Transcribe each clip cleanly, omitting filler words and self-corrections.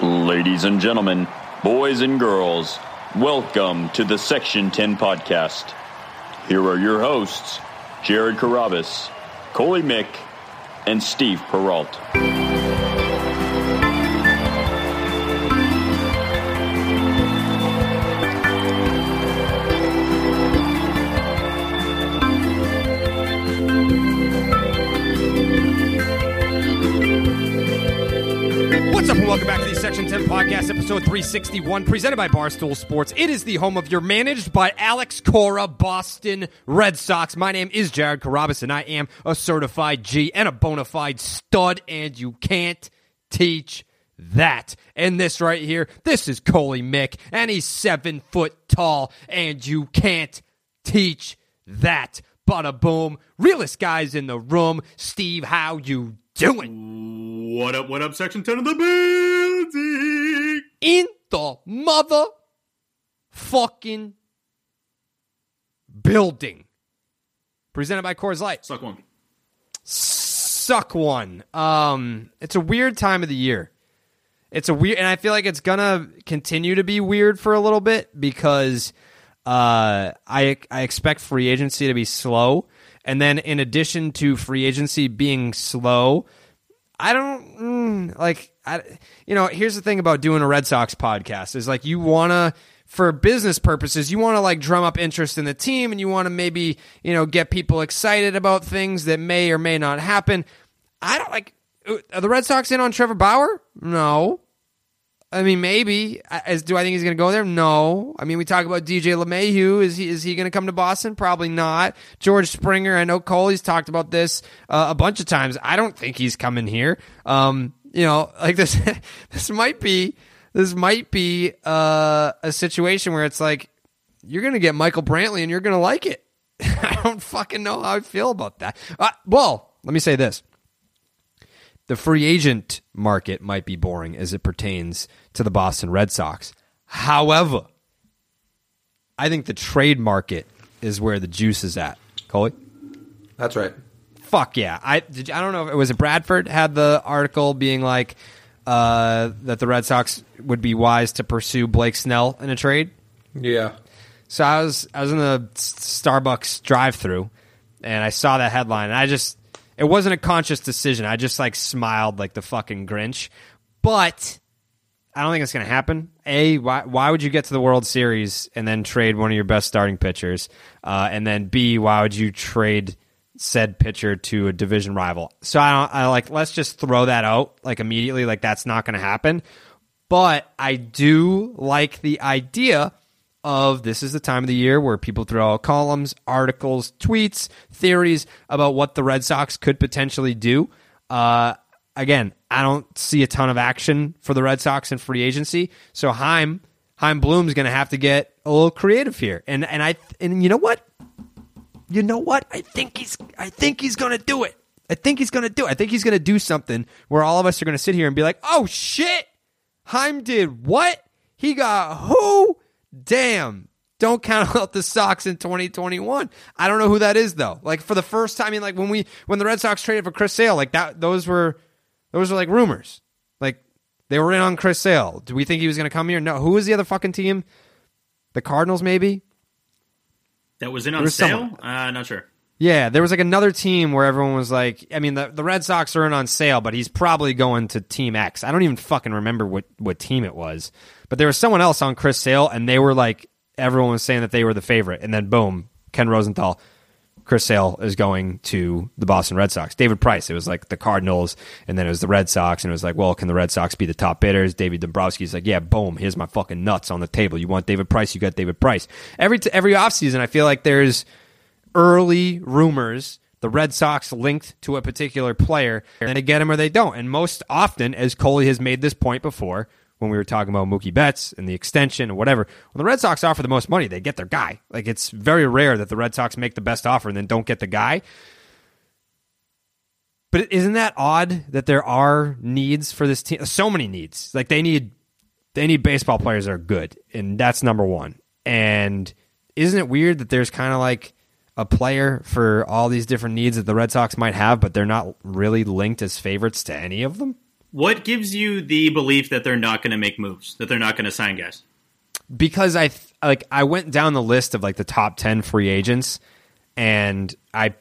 Ladies and gentlemen, boys and girls, welcome to the Section 10 podcast. Here are your hosts, Jared Carrabis, Coley Mick, and Steve Perrault. What's up and welcome back to the Section 10 podcast, episode 361, presented by Barstool Sports. It is the home of your managed by Alex Cora Boston Red Sox. My name is Jared Carrabis, and I am a certified G and a bona fide stud, and you can't teach that. And this right here, this is Coley Mick, and he's 7 foot tall, and you can't teach that. Bada boom. Realest guys in the room. Steve, how you doing? What up, Section 10 of the building? In the motherfucking building. Presented by Coors Light. Suck one. Suck one. It's a weird time of the year. It's a weird, and I feel like it's gonna continue to be weird for a little bit because I expect free agency to be slow, and then in addition to free agency being slow, I don't here's the thing about doing a Red Sox podcast is like you want to, for business purposes, you want to like drum up interest in the team and you want to maybe, get people excited about things that may or may not happen. I don't like, are the Red Sox in on Trevor Bauer? No. I mean, maybe. Do I think he's going to go there? No. I mean, we talk about DJ LeMahieu. Is he going to come to Boston? Probably not. George Springer, I know Coley's talked about this a bunch of times. I don't think he's coming here. Like this, this might be a situation where it's like you're going to get Michael Brantley and you're going to like it. I don't fucking know how I feel about that. Well, let me say this. The free agent market might be boring as it pertains to the Boston Red Sox. However, I think the trade market is where the juice is at. Coley? That's right. Fuck yeah. I don't know if it was Bradford had the article being like that the Red Sox would be wise to pursue Blake Snell in a trade. Yeah. So I was in the Starbucks drive-thru and I saw that headline and it wasn't a conscious decision. I just smiled like the fucking Grinch. But I don't think it's going to happen. A, why would you get to the World Series and then trade one of your best starting pitchers? And then B, why would you trade said pitcher to a division rival? So let's just throw that out immediately. That's not going to happen. But I do like the idea of this is the time of the year where people throw out columns, articles, tweets, theories about what the Red Sox could potentially do. Again, I don't see a ton of action for the Red Sox in free agency, so Chaim Bloom's going to have to get a little creative here. And you know what? I think he's going to do it. I think he's going to do something where all of us are going to sit here and be like, "Oh shit, Chaim did what? He got who? Damn, don't count out the Sox in 2021. I don't know who that is though. For the first time, when the Red Sox traded for Chris Sale, those were rumors. They were in on Chris Sale. Do we think he was going to come here? No. Who was the other fucking team? The Cardinals, maybe. That was in on Sale? Not sure. Yeah, there was another team where everyone was the Red Sox are in on Sale, but he's probably going to Team X. I don't even fucking remember what team it was. But there was someone else on Chris Sale, and they were everyone was saying that they were the favorite. And then boom, Ken Rosenthal, Chris Sale is going to the Boston Red Sox. David Price, it was the Cardinals, and then it was the Red Sox, and it was well, can the Red Sox be the top bidders? David Dombrowski's yeah, boom, here's my fucking nuts on the table. You want David Price, you got David Price. Every offseason, I feel like there's early rumors, the Red Sox linked to a particular player, and they get him or they don't. And most often, as Coley has made this point before, when we were talking about Mookie Betts and the extension or whatever, when the Red Sox offer the most money, they get their guy. It's very rare that the Red Sox make the best offer and then don't get the guy. But isn't that odd that there are needs for this team? So many needs. They need baseball players that are good, and that's number one. And isn't it weird that there's kind of a player for all these different needs that the Red Sox might have, but they're not really linked as favorites to any of them? What gives you the belief that they're not going to make moves, that they're not going to sign guys? Because I went down the list of like the top 10 free agents, and I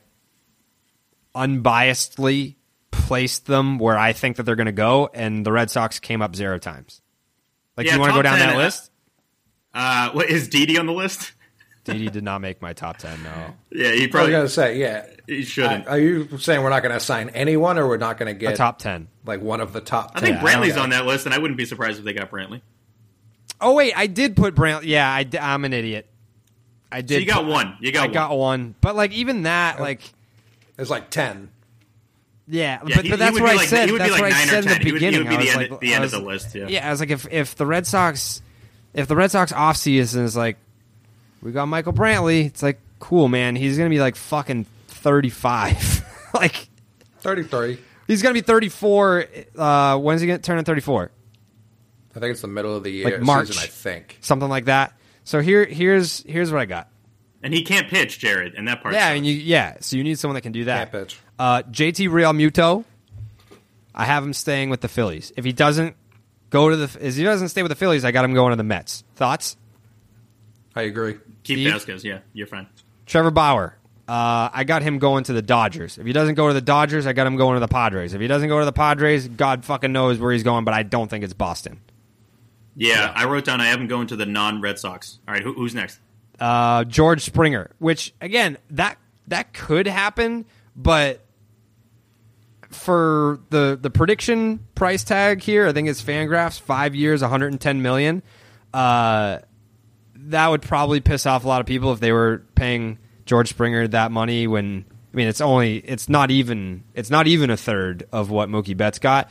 unbiasedly placed them where I think that they're going to go, and the Red Sox came up 0 times. Like, Yeah, you want to go top down 10, that list? What is Didi on the list? Didi did not make my top 10, no. Yeah, he I was probably going to say, yeah. he shouldn't. Are you saying we're not going to sign anyone, or we're not going to A get top 10. like one of the top 10? I think Yeah, Brantley's Okay. on that list, and I wouldn't be surprised if they got Brantley. Oh, wait, I did put Brantley. Yeah, I'm an idiot. I did. So you got one. You got I got one. But, like, even that, like, It's like 10. yeah. Yeah, but he that's would what be I like- said. he would be That's like what I 9 or said in 10. the He would beginning. be I was the like, end- the I end of was- the list, yeah. Yeah, I was like, if the Red Sox offseason is like, we got Michael Brantley, it's like, cool, man. He's going to be like fucking 35. Like, 33. he's going to be 34. When's he going to turn in 34? I think it's the middle of the year Like March. season, I think. Something like that. So here's what I got. And he can't pitch, Jared, and that part. Yeah, I sucks. mean, so you need someone that can do that. Can't pitch. JT Realmuto, I have him staying with the Phillies. If he doesn't stay with the Phillies, I got him going to the Mets. Thoughts? I agree. Keep Steve? Vasquez. Yeah, you're fine. Trevor Bauer, I got him going to the Dodgers. If he doesn't go to the Dodgers, I got him going to the Padres. If he doesn't go to the Padres, God fucking knows where he's going, but I don't think it's Boston. Yeah, I wrote down I have him going to the non-Red Sox. All right, who's next? George Springer, which, again, that could happen, but for the prediction price tag here, I think it's Fangraphs, 5 years, $110 million. That would probably piss off a lot of people if they were paying George Springer that money when, I mean, it's not even a third of what Mookie Betts got.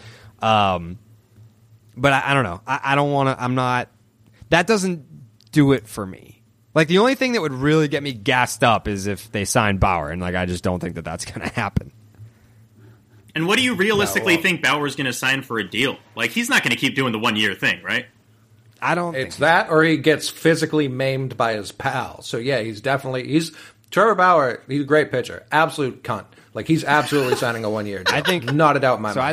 But I don't know. I don't want to, that doesn't do it for me. Like, the only thing that would really get me gassed up is if they sign Bauer, and like, I just don't think that that's going to happen. And what do you realistically No, well- think Bauer's going to sign for a deal? Like, he's not going to keep doing the 1 year thing, right? I don't It's think that, or he gets physically maimed by his pal. So yeah, he's Trevor Bauer. He's a great pitcher, absolute cunt. Like, he's absolutely signing a 1 year deal. I think- not a doubt in my so. mind.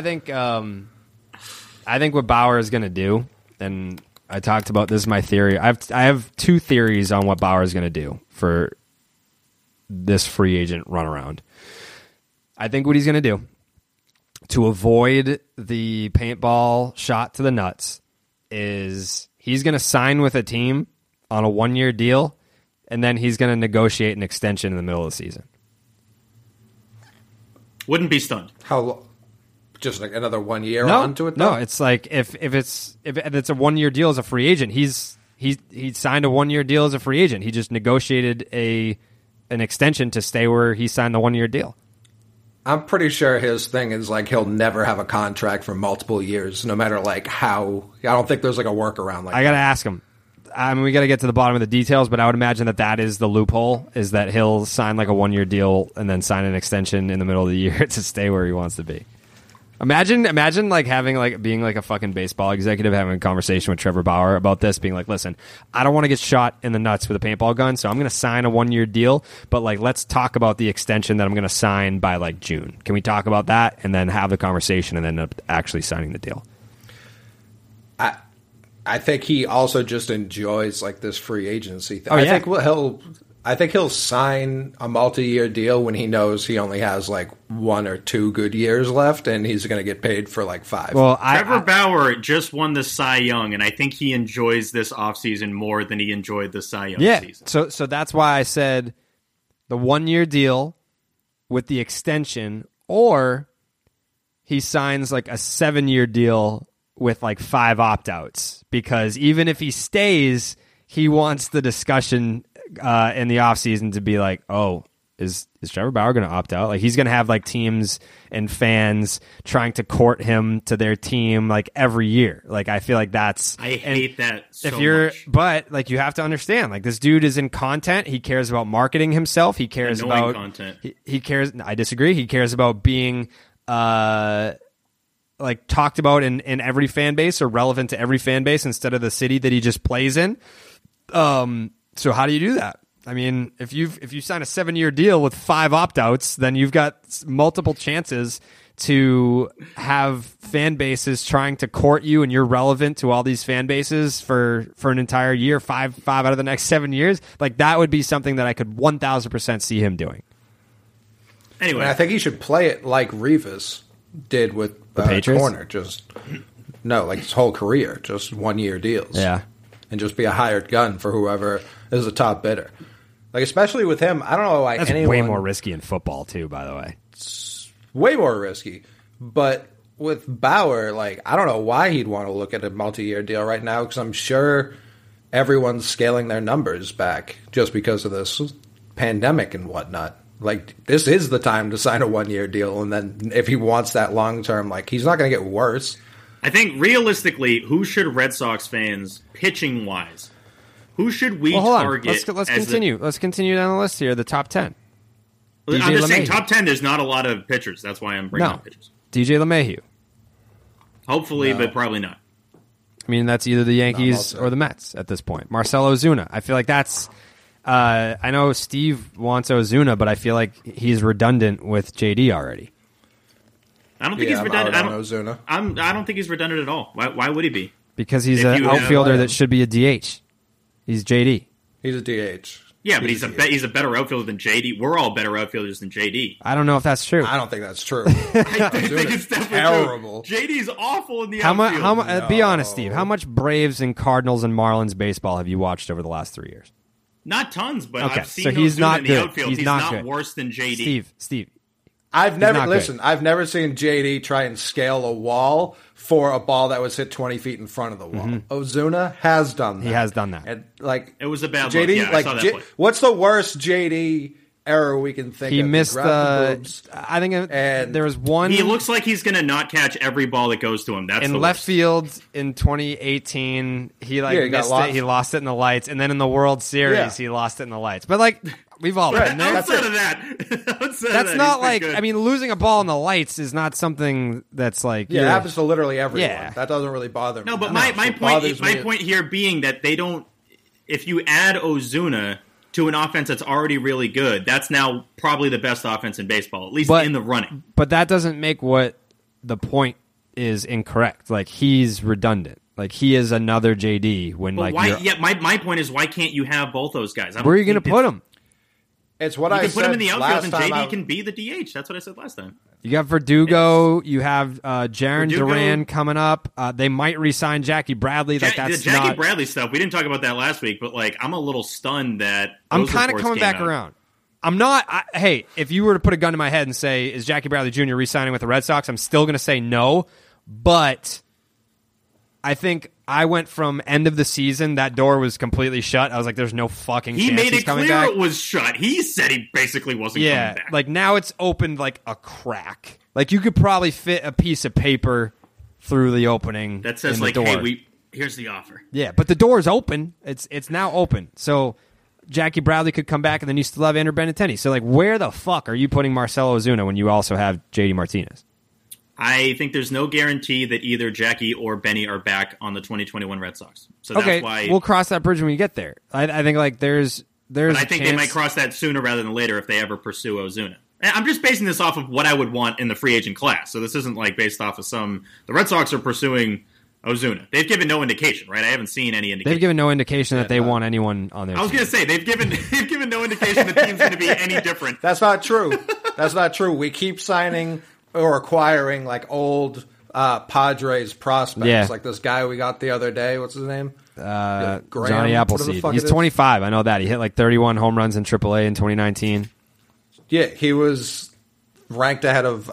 I think what Bauer is going to do, and I talked about this is my theory. I have 2 theories on what Bauer is going to do for this free agent runaround. I think what he's going to do to avoid the paintball shot to the nuts is he's going to sign with a team on a 1 year deal, and then he's going to negotiate an extension in the middle of the season. Wouldn't be stunned. How just like another 1 year No, onto it? no, though? it's like if it's a 1 year deal as a free agent, he signed a 1 year deal as a free agent. He just negotiated an extension to stay where he signed the 1 year deal. I'm pretty sure his thing is like he'll never have a contract for multiple years, no matter like how. I don't think there's like a workaround like I got to ask him. I mean, we got to get to the bottom of the details, but I would imagine that is the loophole, is that he'll sign like a 1 year deal and then sign an extension in the middle of the year to stay where he wants to be. Imagine like being like a fucking baseball executive having a conversation with Trevor Bauer about this, being like, listen, I don't want to get shot in the nuts with a paintball gun, so I'm going to sign a 1 year deal, but like, let's talk about the extension that I'm going to sign by like June. Can we talk about that and then have the conversation and then end up actually signing the deal? I think he also just enjoys like this free agency thing. Oh, yeah. I think he'll sign a multi-year deal when he knows he only has like 1 or 2 good years left, and he's going to get paid for like 5. Well, Trevor Bauer just won the Cy Young, and I think he enjoys this offseason more than he enjoyed the Cy Young season. So that's why I said the 1 year deal with the extension, or he signs like a 7 year deal with like 5 opt-outs, because even if he stays, he wants the discussion in the offseason to be like, oh, is Trevor Bauer going to opt out? Like, he's going to have like teams and fans trying to court him to their team like every year. Like, I feel like that's... I hate that so much. But like, you have to understand, like, this dude is in content. He cares about marketing himself. He cares Annoying about content. He cares. I disagree. He cares about being like talked about in every fan base, or relevant to every fan base instead of the city that he just plays in. So how do you do that? I mean, if you sign a 7-year deal with 5 opt-outs, then you've got multiple chances to have fan bases trying to court you, and you're relevant to all these fan bases for an entire year, five out of the next 7 years. Like, that would be something that I could 1,000% see him doing. Anyway, I think he should play it like Revis did with the Patriots? Corner. Like his whole career, just 1-year deals. Yeah. And just be a hired gun for whoever is the top bidder. Like, especially with him, I don't know why That's anyone... way more risky in football, too, by the way. Way more risky. But with Bauer, like, I don't know why he'd want to look at a multi-year deal right now, because I'm sure everyone's scaling their numbers back just because of this pandemic and whatnot. Like, this is the time to sign a 1-year deal, and then if he wants that long-term, like, he's not going to get worse. I think, realistically, who should Red Sox fans, pitching-wise, who should we target? Let's continue. Let's continue down the list here, the top 10. I'm just saying, top 10, there's not a lot of pitchers. That's why I'm bringing up pitchers. DJ LeMahieu. Hopefully, but probably not. I mean, that's either the Yankees or the Mets at this point. Marcell Ozuna. I feel like that's... I know Steve wants Ozuna, but I feel like he's redundant with JD already. I don't think he's redundant. Ozuna. I don't think he's redundant at all. Why would he be? Because he's an outfielder that should be a DH. He's JD. He's a DH. Yeah, but he's a better outfielder than JD. We're all better outfielders than JD. I don't know if that's true. I don't think that's true. I think it's definitely terrible. True. JD's awful in the outfield. Be honest, Steve. How much Braves and Cardinals and Marlins baseball have you watched over the last 3 years? Not tons, but okay, I've seen so he's Ozuna not in the good. outfield. He's not worse than JD. Steve. I've never seen JD try and scale a wall for a ball that was hit 20 feet in front of the wall. Mm-hmm. Ozuna has done that. He has done that. And, like, it was a bad JD. Look. Yeah, like, I saw that play. What's the worst JD error we can think of? He missed the I think there was one. He looks like he's going to not catch every ball that goes to him. That's in the left worst. field in 2018. He missed it. He lost it in the lights, and then in the World Series, he lost it in the lights. But like, we've all been there. Outside of that, that's not like. Good. I mean, losing a ball in the lights is not something that's like. Yeah, it happens to literally everyone. Yeah. That doesn't really bother me. No, but my point here being that they don't. If you add Ozuna to an offense that's already really good, that's now probably the best offense in baseball, at least in the running. But that doesn't make what the point is incorrect. Like, he's redundant. Like, he is another JD when but my point is, why can't you have both those guys? Where are you going to put them? It's what you I can said put him in the outfield, and JD time can be the DH. That's what I said last time. You got Verdugo. You have Jarren Duran coming up. They might re-sign Jackie Bradley. Like, that's the Jackie Bradley stuff. We didn't talk about that last week, but like, I'm a little stunned that I'm kind of coming back around. I'm not. Hey, if you were to put a gun to my head and say, "Is Jackie Bradley Jr. re-signing with the Red Sox?" I'm still going to say no. But I think I went from end of the season, that door was completely shut. I was like, "There's no fucking chance he's coming back." He made it clear it was shut. He said he basically wasn't coming back. Like, now it's opened like a crack. Like, you could probably fit a piece of paper through the opening that says, like, door. "Hey, here's the offer." Yeah, but the door is open. It's now open. So Jackie Bradley could come back, and then you still have Andrew Benintendi. So, like, where the fuck are you putting Marcell Ozuna when you also have JD Martinez? I think there's no guarantee that either Jackie or Benny are back on the 2021 Red Sox. So that's why we'll cross that bridge when we get there. I think like there's. But I think they might cross that sooner rather than later if they ever pursue Ozuna. And I'm just basing this off of what I would want in the free agent class. So this isn't like based off of some. The Red Sox are pursuing Ozuna. They've given no indication, right? I haven't seen any indication. They've given no indication that they want anyone on their team. I was going to say they've given no indication the team's going to be any different. That's not true. That's not true. We keep signing or acquiring like old Padres prospects, like this guy we got the other day. What's his name? Johnny Appleseed. He's 25. I know that. He hit like 31 home runs in AAA in 2019. Yeah, he was ranked ahead of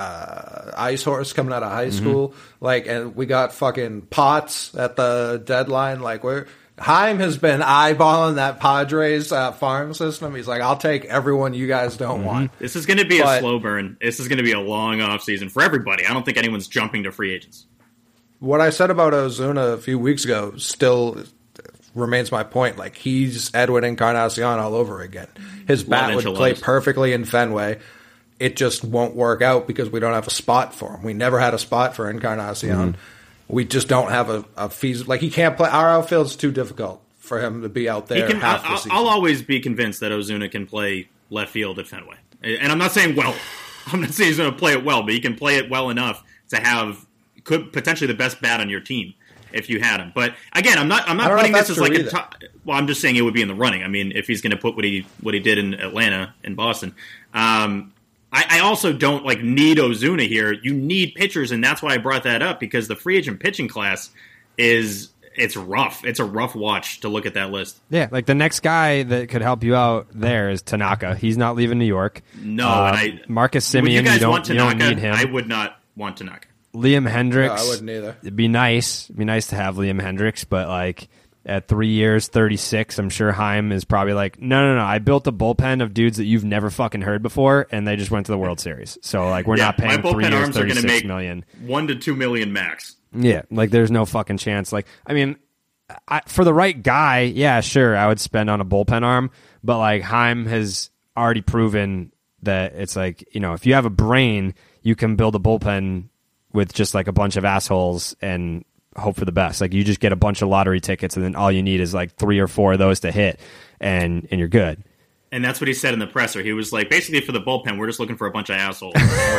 Ice Horse coming out of high school. Like, and we got fucking Potts at the deadline. Like, Heim has been eyeballing that Padres farm system. He's like, I'll take everyone you guys don't want. This is going to be a slow burn. This is going to be a long offseason for everybody. I don't think anyone's jumping to free agents. What I said about Ozuna a few weeks ago still remains my point. Like, he's Edwin Encarnacion all over again. His bat would play perfectly in Fenway. It just won't work out because we don't have a spot for him. We never had a spot for Encarnacion. We just don't have a feasible... Like, he can't play... Our outfield's too difficult for him to be out there He can, half the season. I'll always be convinced that Ozuna can play left field at Fenway. And I'm not saying well. I'm not saying he's going to play it well, but he can play it well enough to have potentially the best bat on your team if you had him. But again, I'm not putting this as like a top. Well, I'm just saying it would be in the running. I mean, if he's going to put what he did in Atlanta and Boston. I also don't need Ozuna here. You need pitchers, and that's why I brought that up, because the free agent pitching class it's rough. It's a rough watch to look at that list. Yeah, the next guy that could help you out there is Tanaka. He's not leaving New York. No, Marcus Semien, you guys want you Tanaka? don't need him. I would not want Tanaka. Liam Hendricks. No, I wouldn't either. It'd be nice. It'd be nice to have Liam Hendricks, but at 3 years, 36, I'm sure Heim is probably no. I built a bullpen of dudes that you've never fucking heard before, and they just went to the World Series. So we're not paying my 3 bullpen years, arms are going to $36 make million. $1 to $2 million max. Yeah, there's no fucking chance. For the right guy, yeah, sure, I would spend on a bullpen arm, but Heim has already proven that it's if you have a brain, you can build a bullpen with just a bunch of assholes and hope for the best. You just get a bunch of lottery tickets, and then all you need is 3 or 4 of those to hit, and you're good. And that's what he said in the presser. He was basically for the bullpen, we're just looking for a bunch of assholes.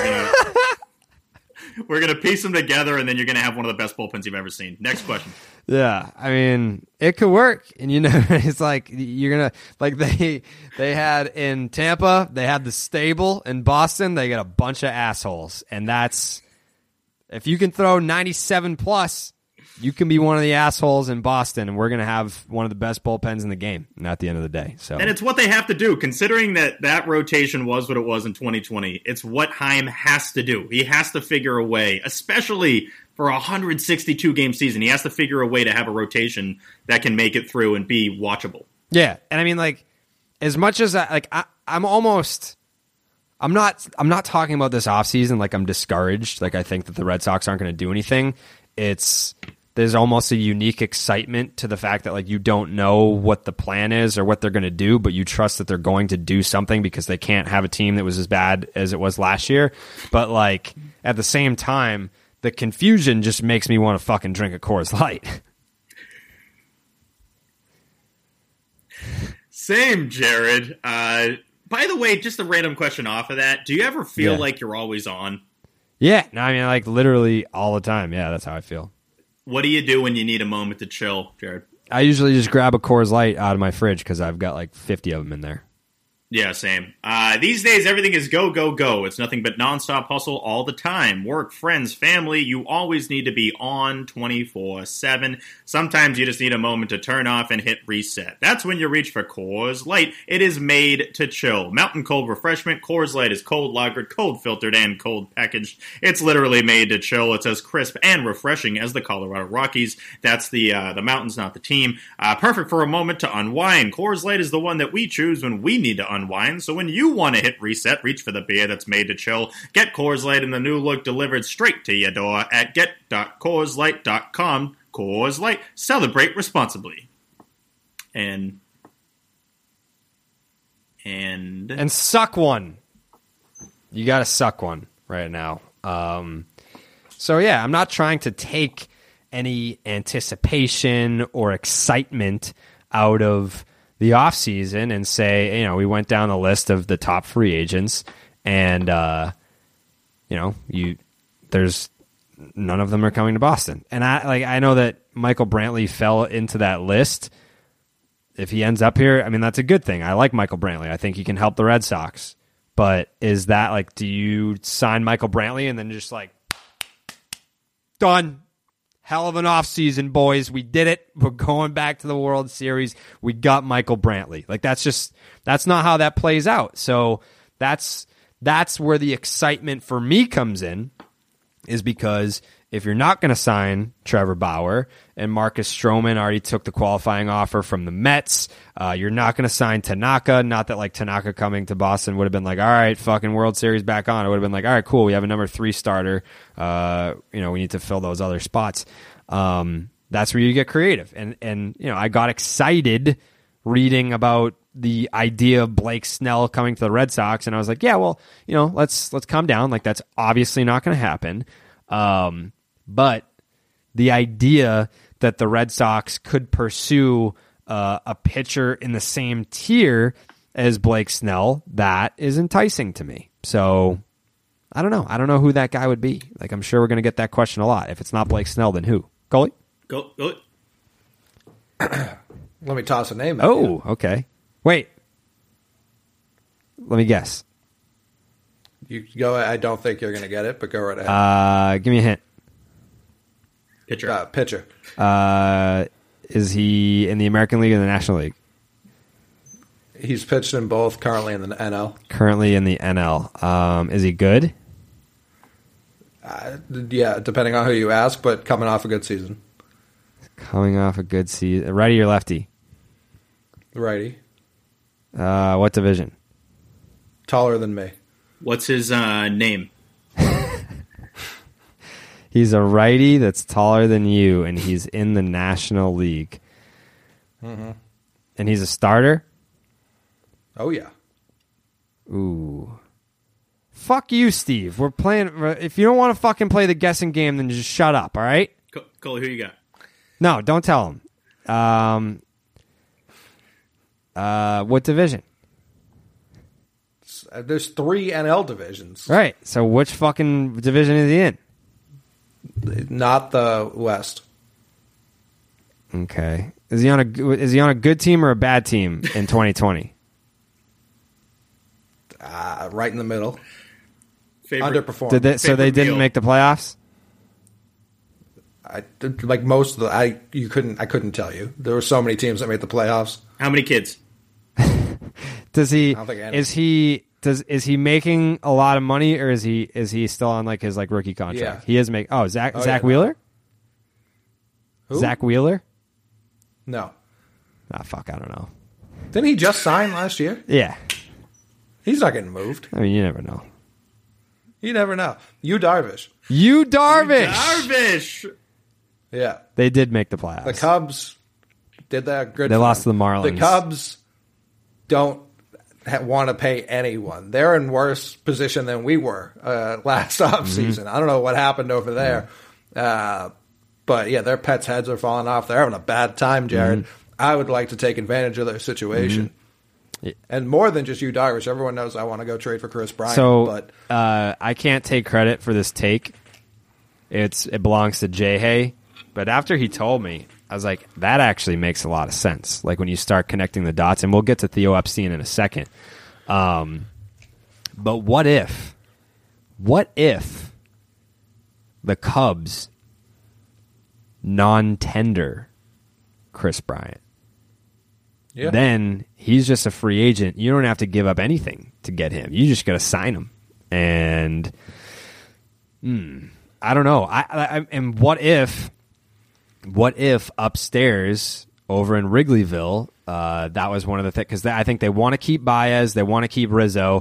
We're gonna piece them together, and then you're gonna have one of the best bullpens you've ever seen. Next question. Yeah, I mean, it could work, and it's you're gonna they had in Tampa, they had the stable. In Boston, they got a bunch of assholes, and that's if you can throw 97 plus, you can be one of the assholes in Boston, and we're gonna have one of the best bullpens in the game. At the end of the day, so and it's what they have to do, considering that rotation was what it was in 2020. It's what Heim has to do. He has to figure a way, especially for a 162 game season. He has to figure a way to have a rotation that can make it through and be watchable. Yeah, and I mean, as much as I'm not talking about this offseason I'm discouraged. I think that the Red Sox aren't going to do anything. There's almost a unique excitement to the fact that you don't know what the plan is or what they're going to do, but you trust that they're going to do something because they can't have a team that was as bad as it was last year. But at the same time, the confusion just makes me want to fucking drink a Coors Light. Same, Jared. By the way, just a random question off of that. Do you ever feel like you're always on? Yeah. No, I mean, literally all the time. Yeah, that's how I feel. What do you do when you need a moment to chill, Jared? I usually just grab a Coors Light out of my fridge because I've got 50 of them in there. Yeah, same. These days, everything is go, go, go. It's nothing but nonstop hustle all the time. Work, friends, family. You always need to be on 24/7. Sometimes you just need a moment to turn off and hit reset. That's when you reach for Coors Light. It is made to chill. Mountain cold refreshment. Coors Light is cold lagered, cold filtered, and cold packaged. It's literally made to chill. It's as crisp and refreshing as the Colorado Rockies. That's the mountains, not the team. Perfect for a moment to unwind. Coors Light is the one that we choose when we need to unwind. So when you want to hit reset, reach for the beer that's made to chill. Get Coors Light in the new look delivered straight to your door at get.coorslight.com. Coors Light. Celebrate responsibly. And suck one. You got to suck one right now. So yeah, I'm not trying to take any anticipation or excitement out of the offseason and say, we went down the list of the top free agents and, there's none of them are coming to Boston. And I know that Michael Brantley fell into that list. If he ends up here, I mean, that's a good thing. I like Michael Brantley. I think he can help the Red Sox. But is that do you sign Michael Brantley and then just done? Hell of an offseason, boys. We did it. We're going back to the World Series. We got Michael Brantley. That's not how that plays out. So that's where the excitement for me comes in, is because if you're not going to sign Trevor Bauer and Marcus Stroman already took the qualifying offer from the Mets, you're not going to sign Tanaka. Not that Tanaka coming to Boston would have been all right, fucking World Series back on. It would have been all right, cool. We have a number 3 starter. We need to fill those other spots. That's where you get creative. And I got excited reading about the idea of Blake Snell coming to the Red Sox, and I was like, yeah, well, let's calm down. That's obviously not going to happen. But the idea that the Red Sox could pursue a pitcher in the same tier as Blake Snell that is enticing to me. So I don't know. I don't know who that guy would be. Like, I'm sure we're going to get that question a lot. If it's not Blake Snell, then who? Coley? Go. Let me toss a name. Oh, okay. Wait. Let me guess. You go. I don't think you're going to get it, but go right ahead. Give me a hint. Pitcher. Pitcher. Is he in the American League or the National League? He's pitched in both. Currently in the NL. Currently in the NL. Is he good? Yeah, depending on who you ask, but coming off a good season. Coming off a good season. Righty or lefty? Righty. What division? Taller than me. What's his name? He's a righty that's taller than you, and he's in the National League. Mm-hmm. And he's a starter? Oh, yeah. Ooh. Fuck you, Steve. We're playing. If you don't want to fucking play the guessing game, then just shut up, all right? Cole, who you got? No, don't tell him. What division? There's 3 NL divisions. Right. So which fucking division is he in? Not the West. Okay. Is he on a good team or a bad team in 2020? Right in the middle. Underperformed. So they didn't make the playoffs? Like most of the, I couldn't tell you. There were so many teams that made the playoffs. How many kids? Is he making a lot of money, or is he still on like his like rookie contract? Yeah. He is making. Oh, Zach yeah. Wheeler. Who? Zach Wheeler. No. Ah, fuck. I don't know. Didn't he just sign last year? Yeah. He's not getting moved. I mean, you never know. You never know. You Darvish. Darvish. Yeah. They did make the playoffs. The Cubs did that good. They lost to the Marlins. The Cubs don't want to pay anyone. They're in worse position than we were last offseason. I don't know what happened over there. But yeah, their pets' heads are falling off. They're having a bad time, Jared. I would like to take advantage of their situation. Yeah. And more than just you, Darvish. Everyone knows I want to go trade for Chris Bryant. So I can't take credit for this take. It belongs to Jay Hay. But after he told me, I was like, that actually makes a lot of sense. Like when you start connecting the dots, and we'll get to Theo Epstein in a second. But what if the Cubs non-tender Chris Bryant? Yeah. Then he's just a free agent. You don't have to give up anything to get him. You just got to sign him. And I don't know. And what if upstairs over in Wrigleyville, that was one of the things, because I think they want to keep Baez, they want to keep Rizzo,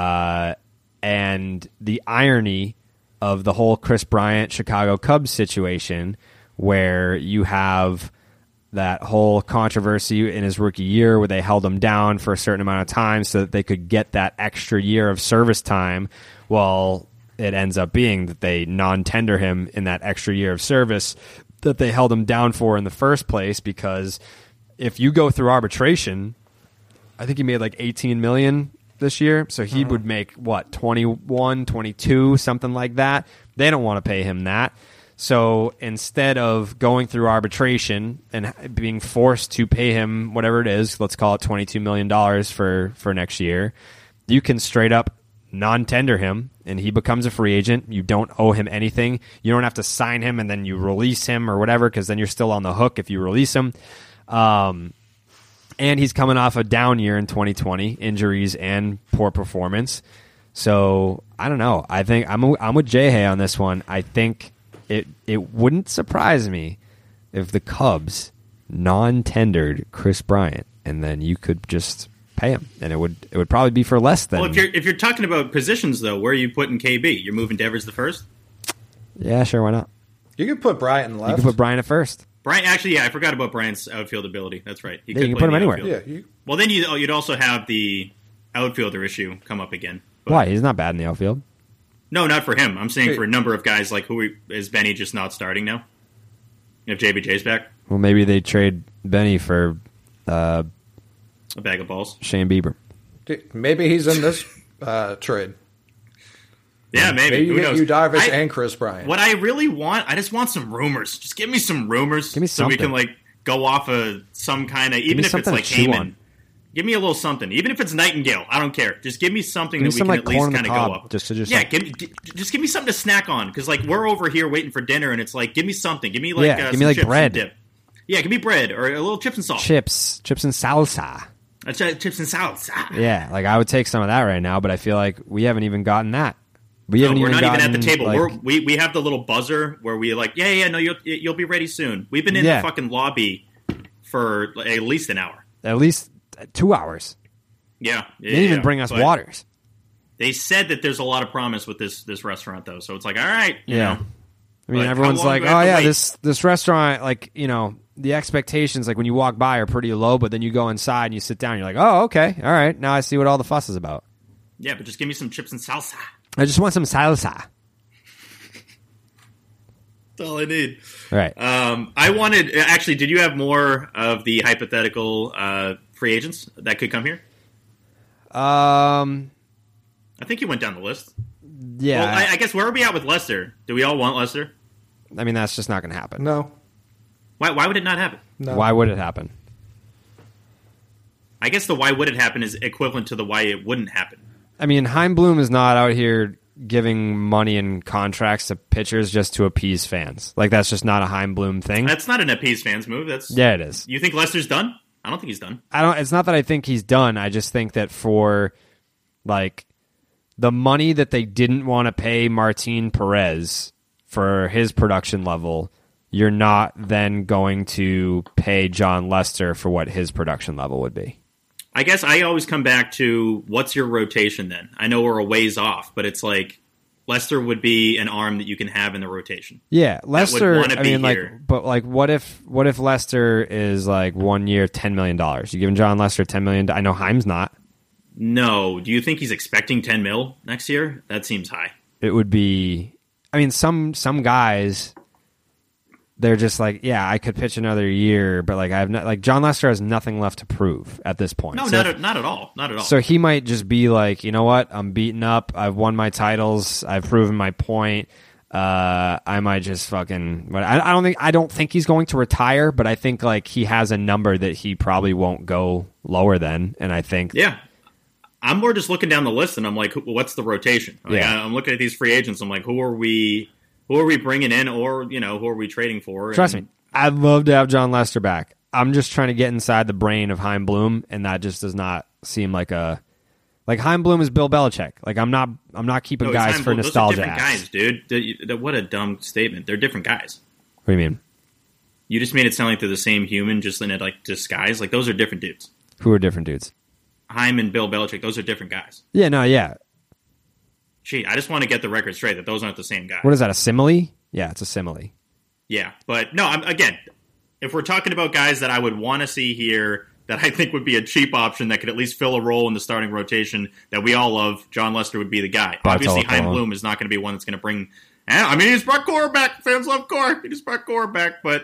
and the irony of the whole Chris Bryant Chicago Cubs situation, where you have that whole controversy in his rookie year where they held him down for a certain amount of time so that they could get that extra year of service time. Well, it ends up being that they non-tender him in that extra year of service that they held him down for in the first place, because if you go through arbitration, I think he made like $18 million this year, so he would make what, 21, 22, something like that. They don't want to pay him that. So instead of going through arbitration and being forced to pay him whatever it is, let's call it $22 million for next year, you can straight up non-tender him and he becomes a free agent. You don't owe him anything. You don't have to sign him and then you release him or whatever, because then you're still on the hook if you release him. And he's coming off a down year in 2020, injuries and poor performance. So I don't know. I think I'm with Jay Hay on this one. I think it wouldn't surprise me if the Cubs non-tendered Chris Bryant, and then you could just pay him, and it would probably be for less than. Well, if you're talking about positions though, where are you putting KB? You're moving Devers the first? Yeah, sure, why not? You could put Bryant in left. You could put Bryant at first. Bryant, actually, yeah, I forgot about Bryant's outfield ability. That's right. You can put him anywhere. Yeah. Well, then you'd also have the outfielder issue come up again. But Why? He's not bad in the outfield. No, not for him. I'm saying for a number of guys, like is Benny just not starting now? If JBJ's back? Well, maybe they trade Benny for A bag of balls. Shane Bieber. Maybe he's in this trade. Yeah, maybe. Maybe you Who get knows? Yu Darvish and Chris Bryant. What I really want, I just want some rumors. Just give me some rumors. Give me so we something. can like go off of some kind of, even me if it's something like to chew Heyman. on. Give me a little something. Even if it's Nightingale, I don't care. Just give me something Give me that we some, can like, at least corn on the kind of cob, go up. just yeah, like- just give me something to snack on. Because like we're over here waiting for dinner, and it's like, give me something. Give me like Yeah, give some me, like, chips bread. and dip. Yeah, give me bread or a little chips and salt. Chips and salsa. Chips and salsa. Yeah, like I would take some of that right now, but I feel like we haven't even gotten that. We haven't No, we're even not even gotten, at the table. like- We have the little buzzer where we like, no, you'll be ready soon. We've been in Yeah. the fucking lobby for like, at least an hour. at least 2 hours. Yeah, They didn't even bring us But waters. They said that there's a lot of promise with this restaurant though, so it's like, all right, you Yeah. know. I mean, Like, everyone's how long like, do I have "Oh to yeah, wait?" this restaurant, like, you know, the expectations, like when you walk by, are pretty low, but then you go inside and you sit down, and you're like, oh, okay, all right, now I see what all the fuss is about. Yeah, but just give me some chips and salsa. I just want some salsa. That's all I need. All right. I wanted actually. Did you have more of the hypothetical free agents that could come here? Um. I think you went down the list. Yeah. Well, I guess where are we at with Lester? Do we all want Lester? I mean, that's just not going to happen. No. Why would it not happen? No. Why would it happen? I guess the why would it happen is equivalent to the why it wouldn't happen. I mean, Heimblum is not out here giving money and contracts to pitchers just to appease fans. Like, that's just not a Heimblum thing. That's not an appease fans move. That's Yeah, it is. You think Lester's done? I don't think he's done. It's not that I think he's done. I just think that for, like, the money that they didn't want to pay Martin Perez for his production level, you're not then going to pay John Lester for what his production level would be. I guess I always come back to what's your rotation then? I know we're a ways off, but it's like Lester would be an arm that you can have in the rotation. Yeah, Lester. wanna I be mean, like, here. but like, what if Lester is like 1 year, $10 million? You giving John Lester $10 million? I know Heim's not. No. Do you think he's expecting 10 mil next year? That seems high. It would be. I mean, some guys, they're just like, yeah, I could pitch another year, but like I have not. Like John Lester has nothing left to prove at this point. No, So not at all. Not at all. So he might just be like, you know what? I'm beaten up. I've won my titles. I've proven my point. I might just fucking. But I don't think he's going to retire. But I think like he has a number that he probably won't go lower than. And I think Yeah. I'm more just looking down the list, and I'm like, what's the rotation? Like, Yeah. I'm looking at these free agents. I'm like, who are we bringing in, or who are we trading for? trust me, I'd love to have John Lester back. I'm just trying to get inside the brain of Heim Bloom, and that just does not seem like a. Like Heim Bloom is Bill Belichick. Like I'm not keeping No, guys it's for Those are nostalgia. different acts. guys, dude. What a dumb statement. They're different guys. What do you mean? You just made it sound like they're the same human, just in a like disguise. Like those are different dudes. Who are different dudes? Heim and Bill Belichick, those are different guys. Yeah, no, yeah. Gee, I just want to get the record straight that those aren't the same guys. What is that? A simile? Yeah, it's a simile. Yeah, but no, again, if we're talking about guys that I would want to see here that I think would be a cheap option that could at least fill a role in the starting rotation that we all love, John Lester would be the guy. Bartolo Obviously, Heim Colon. Bloom is not going to be one that's going to bring. I mean, he's brought Cora back. Fans love Cora. He just brought Cora back, but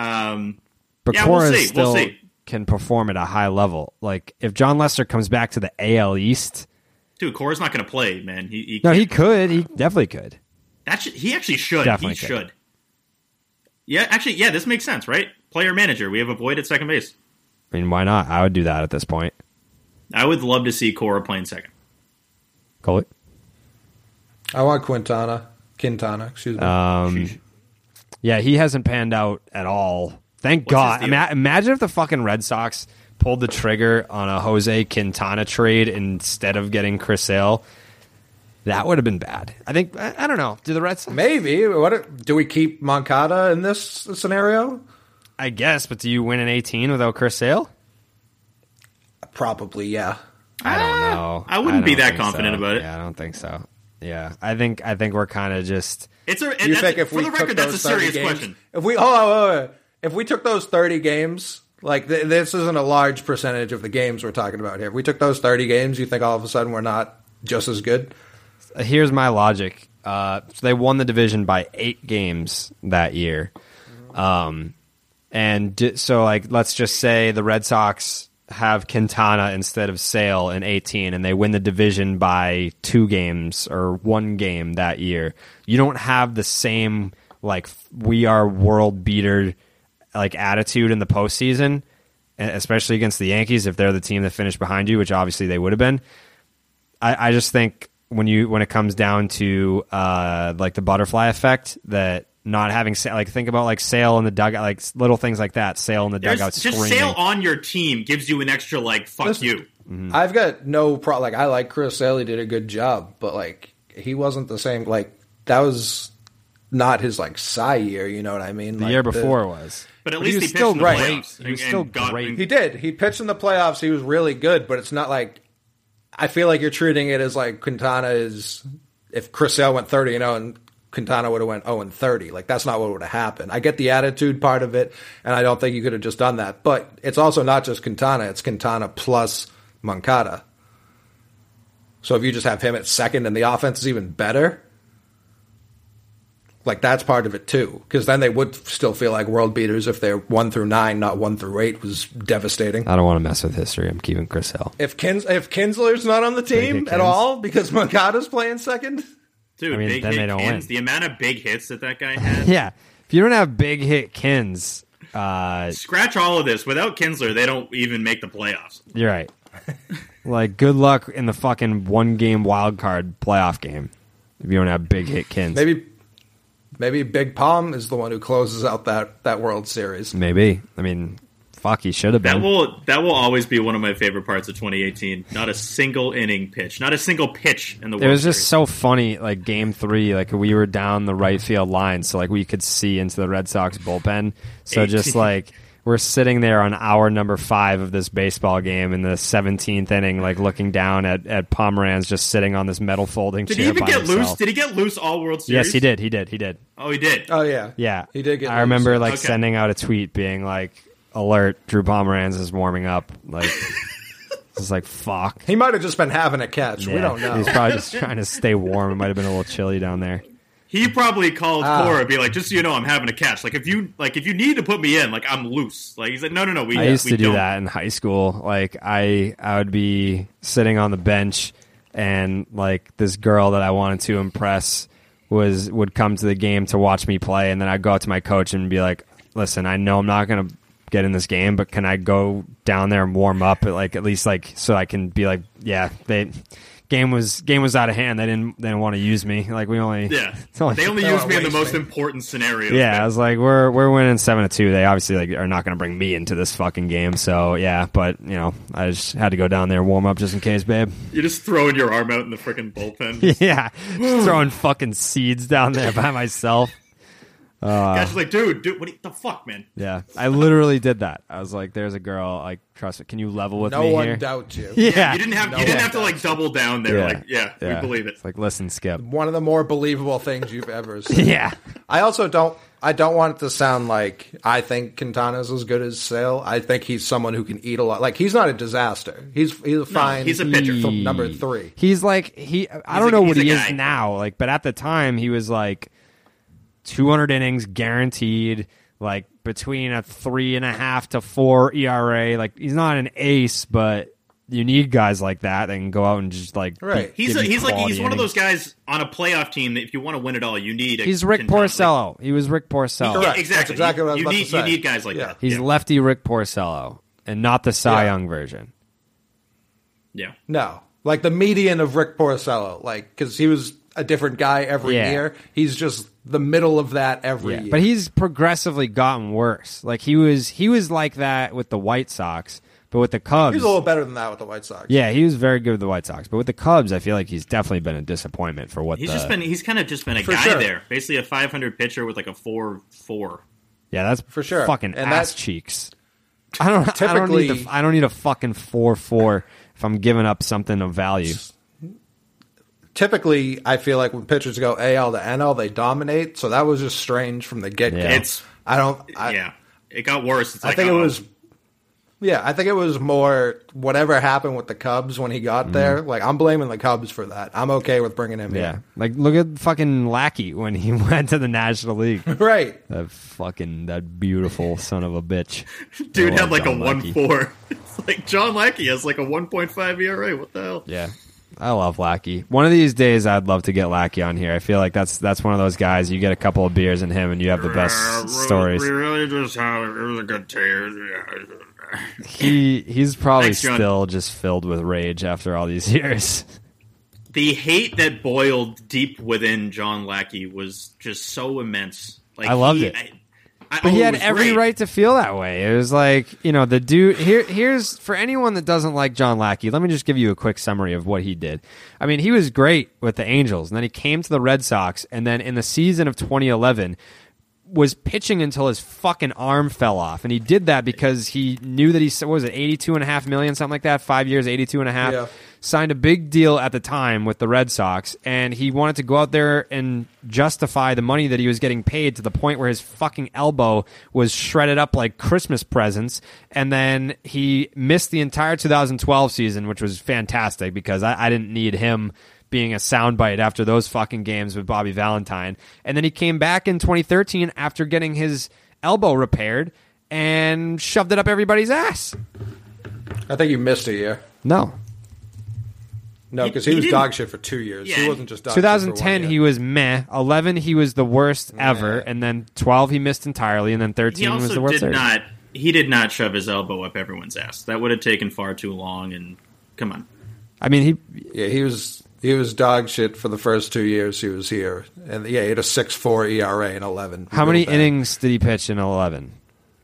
But yeah, Cora we'll see. still We'll see. can perform at a high level. Like if John Lester comes back to the AL East, Dude, Cora's not going to play, man. He no, can't. he could. He definitely could. He actually should. Definitely He could. should. Yeah, actually, yeah, this makes sense, right? Player manager. We have a void at second base. I mean, why not? I would do that at this point. I would love to see Cora playing second. Coley? I want Quintana, excuse me. Yeah, he hasn't panned out at all. Thank What's God. his deal? Imagine if the fucking Red Sox pulled the trigger on a Jose Quintana trade instead of getting Chris Sale. That would have been bad. I think, I don't know. Do the Red Sox? Maybe. Do we keep Moncada in this scenario? I guess, but do you win an 18 without Chris Sale? Probably, yeah. I don't know. I wouldn't be don't that think confident so. about it. Yeah, I don't think so. Yeah, I think we're kind of just. You think if for we the took record, that's a those 30 serious games, question. if we wait. If we took those 30 games, like this isn't a large percentage of the games we're talking about here. If we took those 30 games, you think all of a sudden we're not just as good? Here's my logic. So they won the division by 8 games that year. And so, like, let's just say the Red Sox have Quintana instead of Sale in 18, and they win the division by 2 games or 1 game that year. You don't have the same, like, we are world beater, like, attitude in the postseason, especially against the Yankees if they're the team that finished behind you, which obviously they would have been. I just think when it comes down to like the butterfly effect, that not having like, think about like Sale in the dugout, like little things like that. Sale in the dugout, just screaming. Sale on your team gives you an extra like fuck you. Mm-hmm. I've got no problem. Like, I like Chris Sale. He did a good job, but like, he wasn't the same. Like, that was not his like Cy year. You know what I mean? The like, year before was. But at But least he was he pitched still in the great. playoffs. He was and still got- great. He did. He pitched in the playoffs. He was really good, but it's not like, I feel like you're treating it as like Quintana is, if Chris Sale went 30-0 and Quintana would have went 0-30. Like, that's not what would have happened. I get the attitude part of it, and I don't think you could have just done that. But it's also not just Quintana. It's Quintana plus Moncada. So if you just have him at second and the offense is even better, like, that's part of it too. Because then they would still feel like world beaters if they're 1-9, not 1-8 was devastating. I don't want to mess with history. I'm keeping Chris Sale. If Kinsler's not on the team at all because Moncada's playing second, Dude, I mean, big then hit they don't Kins, win. the amount of big hits that guy had. Yeah. If you don't have big hit Kins, Scratch all of this. Without Kinsler, they don't even make the playoffs. you're right. Like, good luck in the fucking 1-game wild card playoff game if you don't have big hit Kins. maybe Big Palm is the one who closes out that World Series. Maybe. I mean, fuck, he should have been. That will always be one of my favorite parts of 2018. Not a single inning pitch. Not a single pitch in the World It was just Series. so funny, like, Game 3, like, we were down the right field line, so, like, we could see into the Red Sox bullpen. So just, like, we're sitting there on hour number 5 of this baseball game in the 17th inning, like, looking down at Pomeranz just sitting on this metal folding Did chair he even by get himself. loose? Did he get loose all World Series? Yes, he did. Oh, he did. Oh yeah, Yeah. he did get. I remember, like, Okay. sending out a tweet being like, alert, Drew Pomeranz is warming up. Like, it's like, fuck. He might have just been having a catch. We Yeah. don't know. He's probably just trying to stay warm. It might have been a little chilly down there. He probably called Cora and be like, just so you know, I'm having a catch. Like if you need to put me in, like I'm loose. Like he's like, no. I used to do don't. that in high school. Like I would be sitting on the bench, and like this girl that I wanted to impress would come to the game to watch me play, and then I'd go out to my coach and be like, "Listen, I know I'm not gonna get in this game, but can I go down there and warm up at least like so I can be like, yeah, game was out of hand. They didn't want to use me. Like we only they only use me in the most important scenarios. Yeah, I was like, we're winning 7-2. They obviously like are not going to bring me into this fucking game. So yeah, but you know, I just had to go down there and warm up just in case, babe. You're just throwing your arm out in the freaking bullpen. Yeah, just throwing fucking seeds down there by myself. Guy's like, dude, what the fuck, man? Yeah, I literally did that. I was like, "There's a girl. Like, trust me. Can you level with No me one here?" doubts you. Yeah, You didn't have to like double down there. Yeah. Like, we believe it. It's like, listen, Skip. One of the more believable things you've ever seen. Yeah, I also don't want it to sound like I think Quintana's as good as Sale. I think he's someone who can eat a lot. Like he's not a disaster. He's a fine. he's a pitcher. from number 3. He's like I don't know what he's he a is guy. now. Like, but at the time he was like 200 innings guaranteed. Like between a 3.5 to 4 ERA. Like he's not an ace, but you need guys like that that can go out and just like Right. He's give you one of quality those guys on a playoff team that if you want to win it all, you need. He's Rick Porcello. He was Rick Porcello. Correct. Yeah, exactly. That's exactly what I was you about need, to say. You need guys like Yeah. that. He's lefty Rick Porcello, and not the Cy Young version. Yeah. No, like the median of Rick Porcello. Like because he was a different guy every Yeah. year. He's just the middle of that every year. But he's progressively gotten worse. Like he was like that with the White Sox, but with the Cubs, He's a little better than that with the White Sox. yeah, he was very good with the White Sox. But with the Cubs, I feel like he's definitely been a disappointment for what He's the kind of just been a For guy sure. there. Basically a 500 pitcher with like a 4.4. yeah, that's For sure. fucking And ass that- cheeks. I don't Typically- I don't need a fucking 4.4 if I'm giving up something of value. Typically, I feel like when pitchers go AL to NL, they dominate. So that was just strange from the get go. Yeah. It's I don't. it got worse. It's I like, think it uh-oh. was. Yeah, I think it was more whatever happened with the Cubs when he got there. Like, I'm blaming the Cubs for that. I'm okay with bringing him Yeah. in. Like, look at fucking Lackey when he went to the National League. Right. That beautiful son of a bitch. Dude I had love like John a Lackey. 1.4. It's like John Lackey has like a 1.5 ERA. What the hell? Yeah. I love Lackey. One of these days, I'd love to get Lackey on here. I feel like that's one of those guys. You get a couple of beers in him, and you have the best stories. We really just had it was a good team. He's probably Thanks, John. still just filled with rage after all these years. The hate that boiled deep within John Lackey was just so immense. Like I loved it. But he had every right to feel that way. It was like, the dude. Here's for anyone that doesn't like John Lackey. Let me just give you a quick summary of what he did. I mean, he was great with the Angels, and then he came to the Red Sox, and then in the season of 2011, was pitching until his fucking arm fell off, and he did that because he knew that what was it, $82.5 million, something like that, 5 years, 82.5. Yeah. Signed a big deal at the time with the Red Sox, and he wanted to go out there and justify the money that he was getting paid to the point where his fucking elbow was shredded up like Christmas presents. And then he missed the entire 2012 season, which was fantastic because I didn't need him being a soundbite after those fucking games with Bobby Valentine. And then he came back in 2013 after getting his elbow repaired and shoved it up everybody's ass. I think you missed a year. No. No, because He he was didn't- dog shit for 2 years. Yeah. He wasn't just dog shit for 2010 1 he year. was meh. 11 he was the worst ever, Yeah. and then 12 he missed entirely, and then He 13 was the also worst. did Series. not. He did not shove his elbow up everyone's ass. That would have taken far too long. And come on, I mean, Yeah, he was dog shit for the first 2 years he was here. And yeah, he had a 6.4 ERA in 11. how many Real bad. innings did he pitch in 11?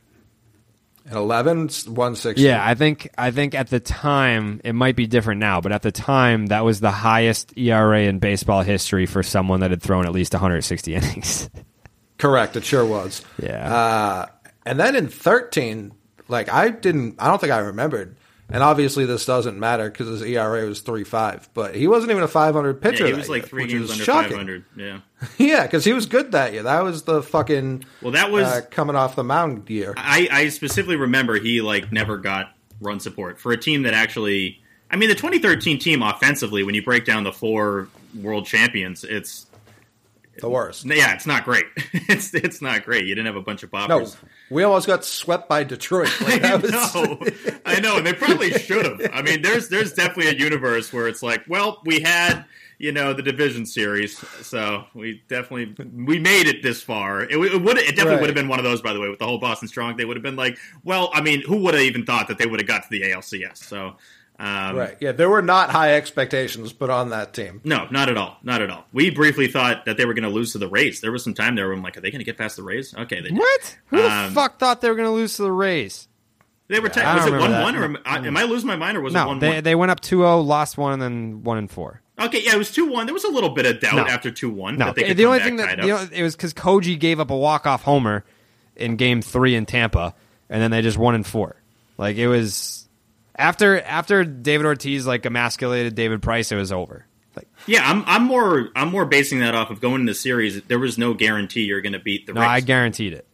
In 11, it's 160. Yeah, I think at the time it might be different now, but at the time that was the highest ERA in baseball history for someone that had thrown at least 160 innings. Correct, it sure was. Yeah. And then in 13, like I don't think I remembered. And obviously this doesn't matter because his ERA was 3.5, but he wasn't even a 500 pitcher. yeah, he that was like year, 3 which games is under shocking. 500. Yeah. Yeah, because he was good that year. That was the fucking Well, that was coming off the mound year. I specifically remember he like never got run support for a team that actually. I mean, the 2013 team offensively, when you break down the 4 world champions, it's The worst. yeah, it's not great. it's not great. You didn't have a bunch of No, boppers. we almost got swept by Detroit. Like, that was, I know, and they probably should have. I mean, there's definitely a universe where it's like, well, we had the division series, so we made it this far. It definitely Right. would have been one of those, by the way, with the whole Boston Strong. They would have been like, well, I mean, who would have even thought that they would have got to the ALCS? So. right. Yeah, there were not high expectations put on that team. No, not at all. Not at all. We briefly thought that they were going to lose to the Rays. There was some time there where I'm like, are they going to get past the Rays? Okay, they did. What? Who the fuck thought they were going to lose to the Rays? They were. I Was don't it remember 1-1 or am I losing my mind or was it No, 1-1? they went up 2-0, lost 1, and then 1-4. Okay, yeah, it was 2-1. There was a little bit of doubt No. after 2-1 No, that they could the come only back thing that tied up. it was because Koji gave up a walk-off homer in Game 3 in Tampa, and then they just 1-4. Like it was after David Ortiz like emasculated David Price, it was over. Like Yeah, I'm more basing that off of going into the series. There was no guarantee you're going to beat the no, Rays. I guaranteed it.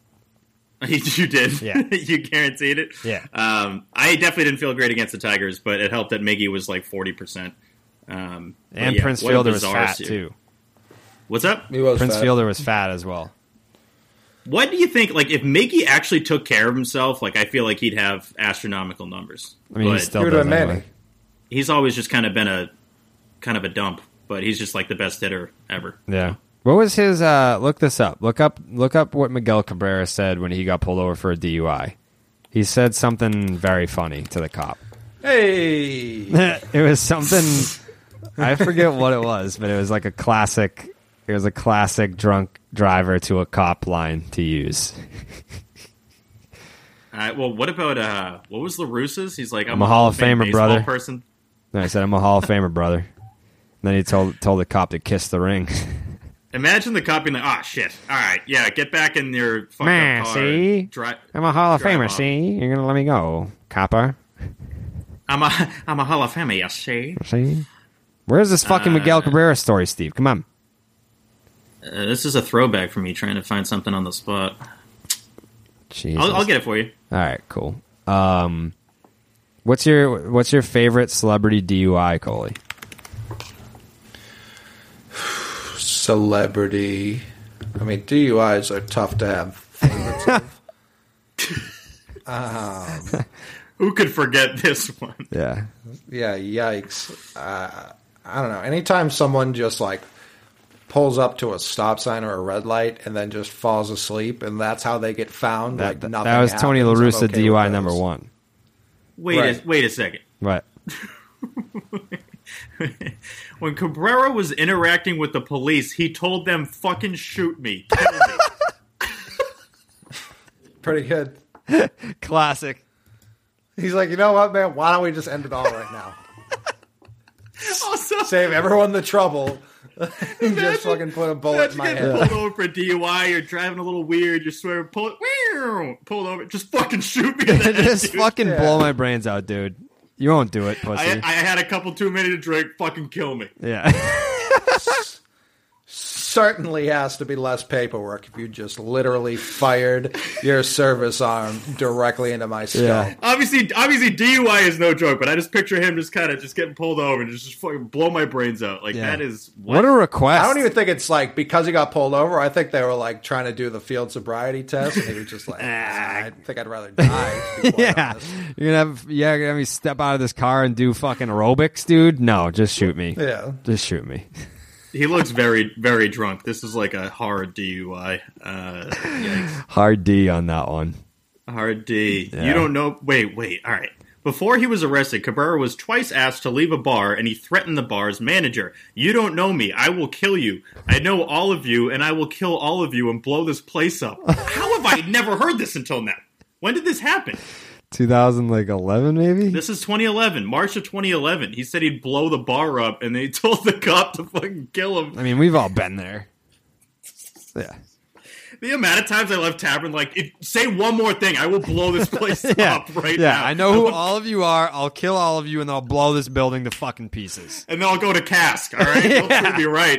You did. Yeah. You guaranteed it. Yeah. I definitely didn't feel great against the Tigers, but it helped that Miggy was like 40%. And yeah, Prince what a Fielder was bizarre fat series. too. What's up? He was Prince fat. Fielder was fat as well. What do you think? Like, if Miggy actually took care of himself, like I feel like he'd have astronomical numbers. I mean, But he still He would does have been anyway. Manny. he's always just kind of been a dump. But he's just like the best hitter ever. Yeah. What was his? Look this up. Look up what Miguel Cabrera said when he got pulled over for a DUI. He said something very funny to the cop. Hey! It was something. I forget what it was, but it was like a classic. It was a classic drunk driver to a cop line to use. Well, what about what was LaRusse's? He's like, I'm a Hall of Fame Famer, baseball brother. person. And I said, "I'm a Hall of Famer, brother." And then he told the cop to kiss the ring. Imagine the cop being like, "Ah, shit! All right, yeah, get back in your fucking Man, car. see? Dri- I'm a Hall of drive Famer. off. See, you're gonna let me go, copper. I'm a Hall of Famer, yes, see? See, where's this fucking Miguel Cabrera story, Steve? Come on. This is a throwback for me trying to find something on the spot. Jesus. I'll get it for you. All right, cool. What's your favorite celebrity DUI, Coley? Celebrity. I mean, DUIs are tough to have favorites of. Who could forget this one? Yeah. Yeah, yikes. I don't know. Anytime someone just like pulls up to a stop sign or a red light and then just falls asleep, and that's how they get found, That nothing was Tony La happens, I'm Russa okay DUI with number those. 1. Wait a second. What? When Cabrera was interacting with the police, he told them, "Fucking shoot me, kill me." Pretty good. Classic. He's like, you know what, man? Why don't we just end it all right now? Also, Save everyone the trouble. Just fucking put a bullet in my getting head. pulled over for DUI. You're driving a little weird. You're swearing, pulled over. Just fucking shoot me. In the head, Just dude. fucking blow my brains out, dude. You won't do it, pussy. I had a couple too many to drink. Fucking kill me. Yeah. Certainly has to be less paperwork if you just literally fired your service arm directly into my skull. Yeah. Obviously, DUI is no joke. But I just picture him just kind of just getting pulled over and just fucking blow my brains out. Like Yeah. that is What a request. I don't even think it's like because he got pulled over. I think they were like trying to do the field sobriety test, and he was just like, I think I'd rather die. To be quite Yeah. honest. You're gonna have me step out of this car and do fucking aerobics, dude? No, just shoot me. Yeah. Just shoot me. He looks very, very drunk. This is like a hard DUI. Yikes. Hard D on that one. Hard D. Yeah. You don't know. Wait. All right. Before he was arrested, Cabrera was twice asked to leave a bar, and he threatened the bar's manager. "You don't know me. I will kill you. I know all of you, and I will kill all of you and blow this place up." How have I never heard this until now? When did this happen? 2011, maybe? This is 2011, March of 2011. He said he'd blow the bar up, and they told the cop to fucking kill him. I mean, we've all been there. Yeah. The amount of times I left Tavern, like, say one more thing, I will blow this place Yeah. up right Yeah, now. I know who all of you are. I'll kill all of you, and I'll blow this building to fucking pieces. And then I'll go to Cask, all right? Don't treat me right.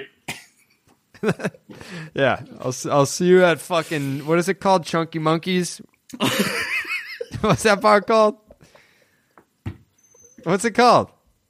Yeah. I'll see you at fucking, what is it called? Chunky Monkeys? What's that bar called? What's it called?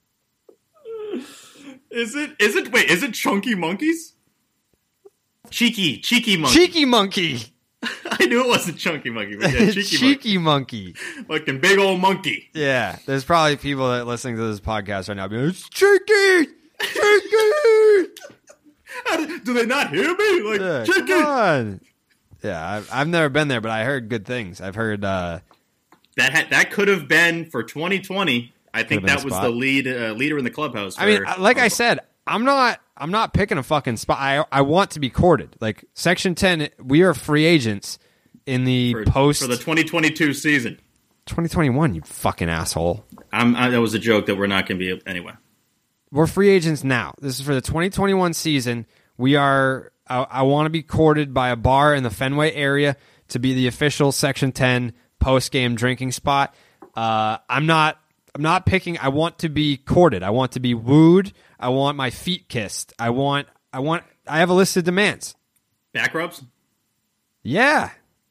Is it Chunky Monkeys? Cheeky Monkey. Cheeky Monkey. I knew it wasn't Chunky Monkey, but yeah, Cheeky Monkey. Fucking big old monkey. Yeah. There's probably people that listening to this podcast right now being like, it's Cheeky! Cheeky! Do they not hear me? Like, Yeah, Cheeky! come on. Yeah, I've never been there, but I heard good things. I've heard, That could have been for 2020. I think been a that was spot. the leader in the clubhouse. I mean, like I said, I'm not picking a fucking spot. I want to be courted. Like Section 10, we are free agents in the post for the 2022 season. 2021. You fucking asshole. That was a joke that we're not going to be anyway. We're free agents now. This is for the 2021 season. We are. I want to be courted by a bar in the Fenway area to be the official Section 10 post game drinking spot. I'm not picking. I want to be courted. I want to be wooed. I want my feet kissed. I have a list of demands. Back rubs? Yeah.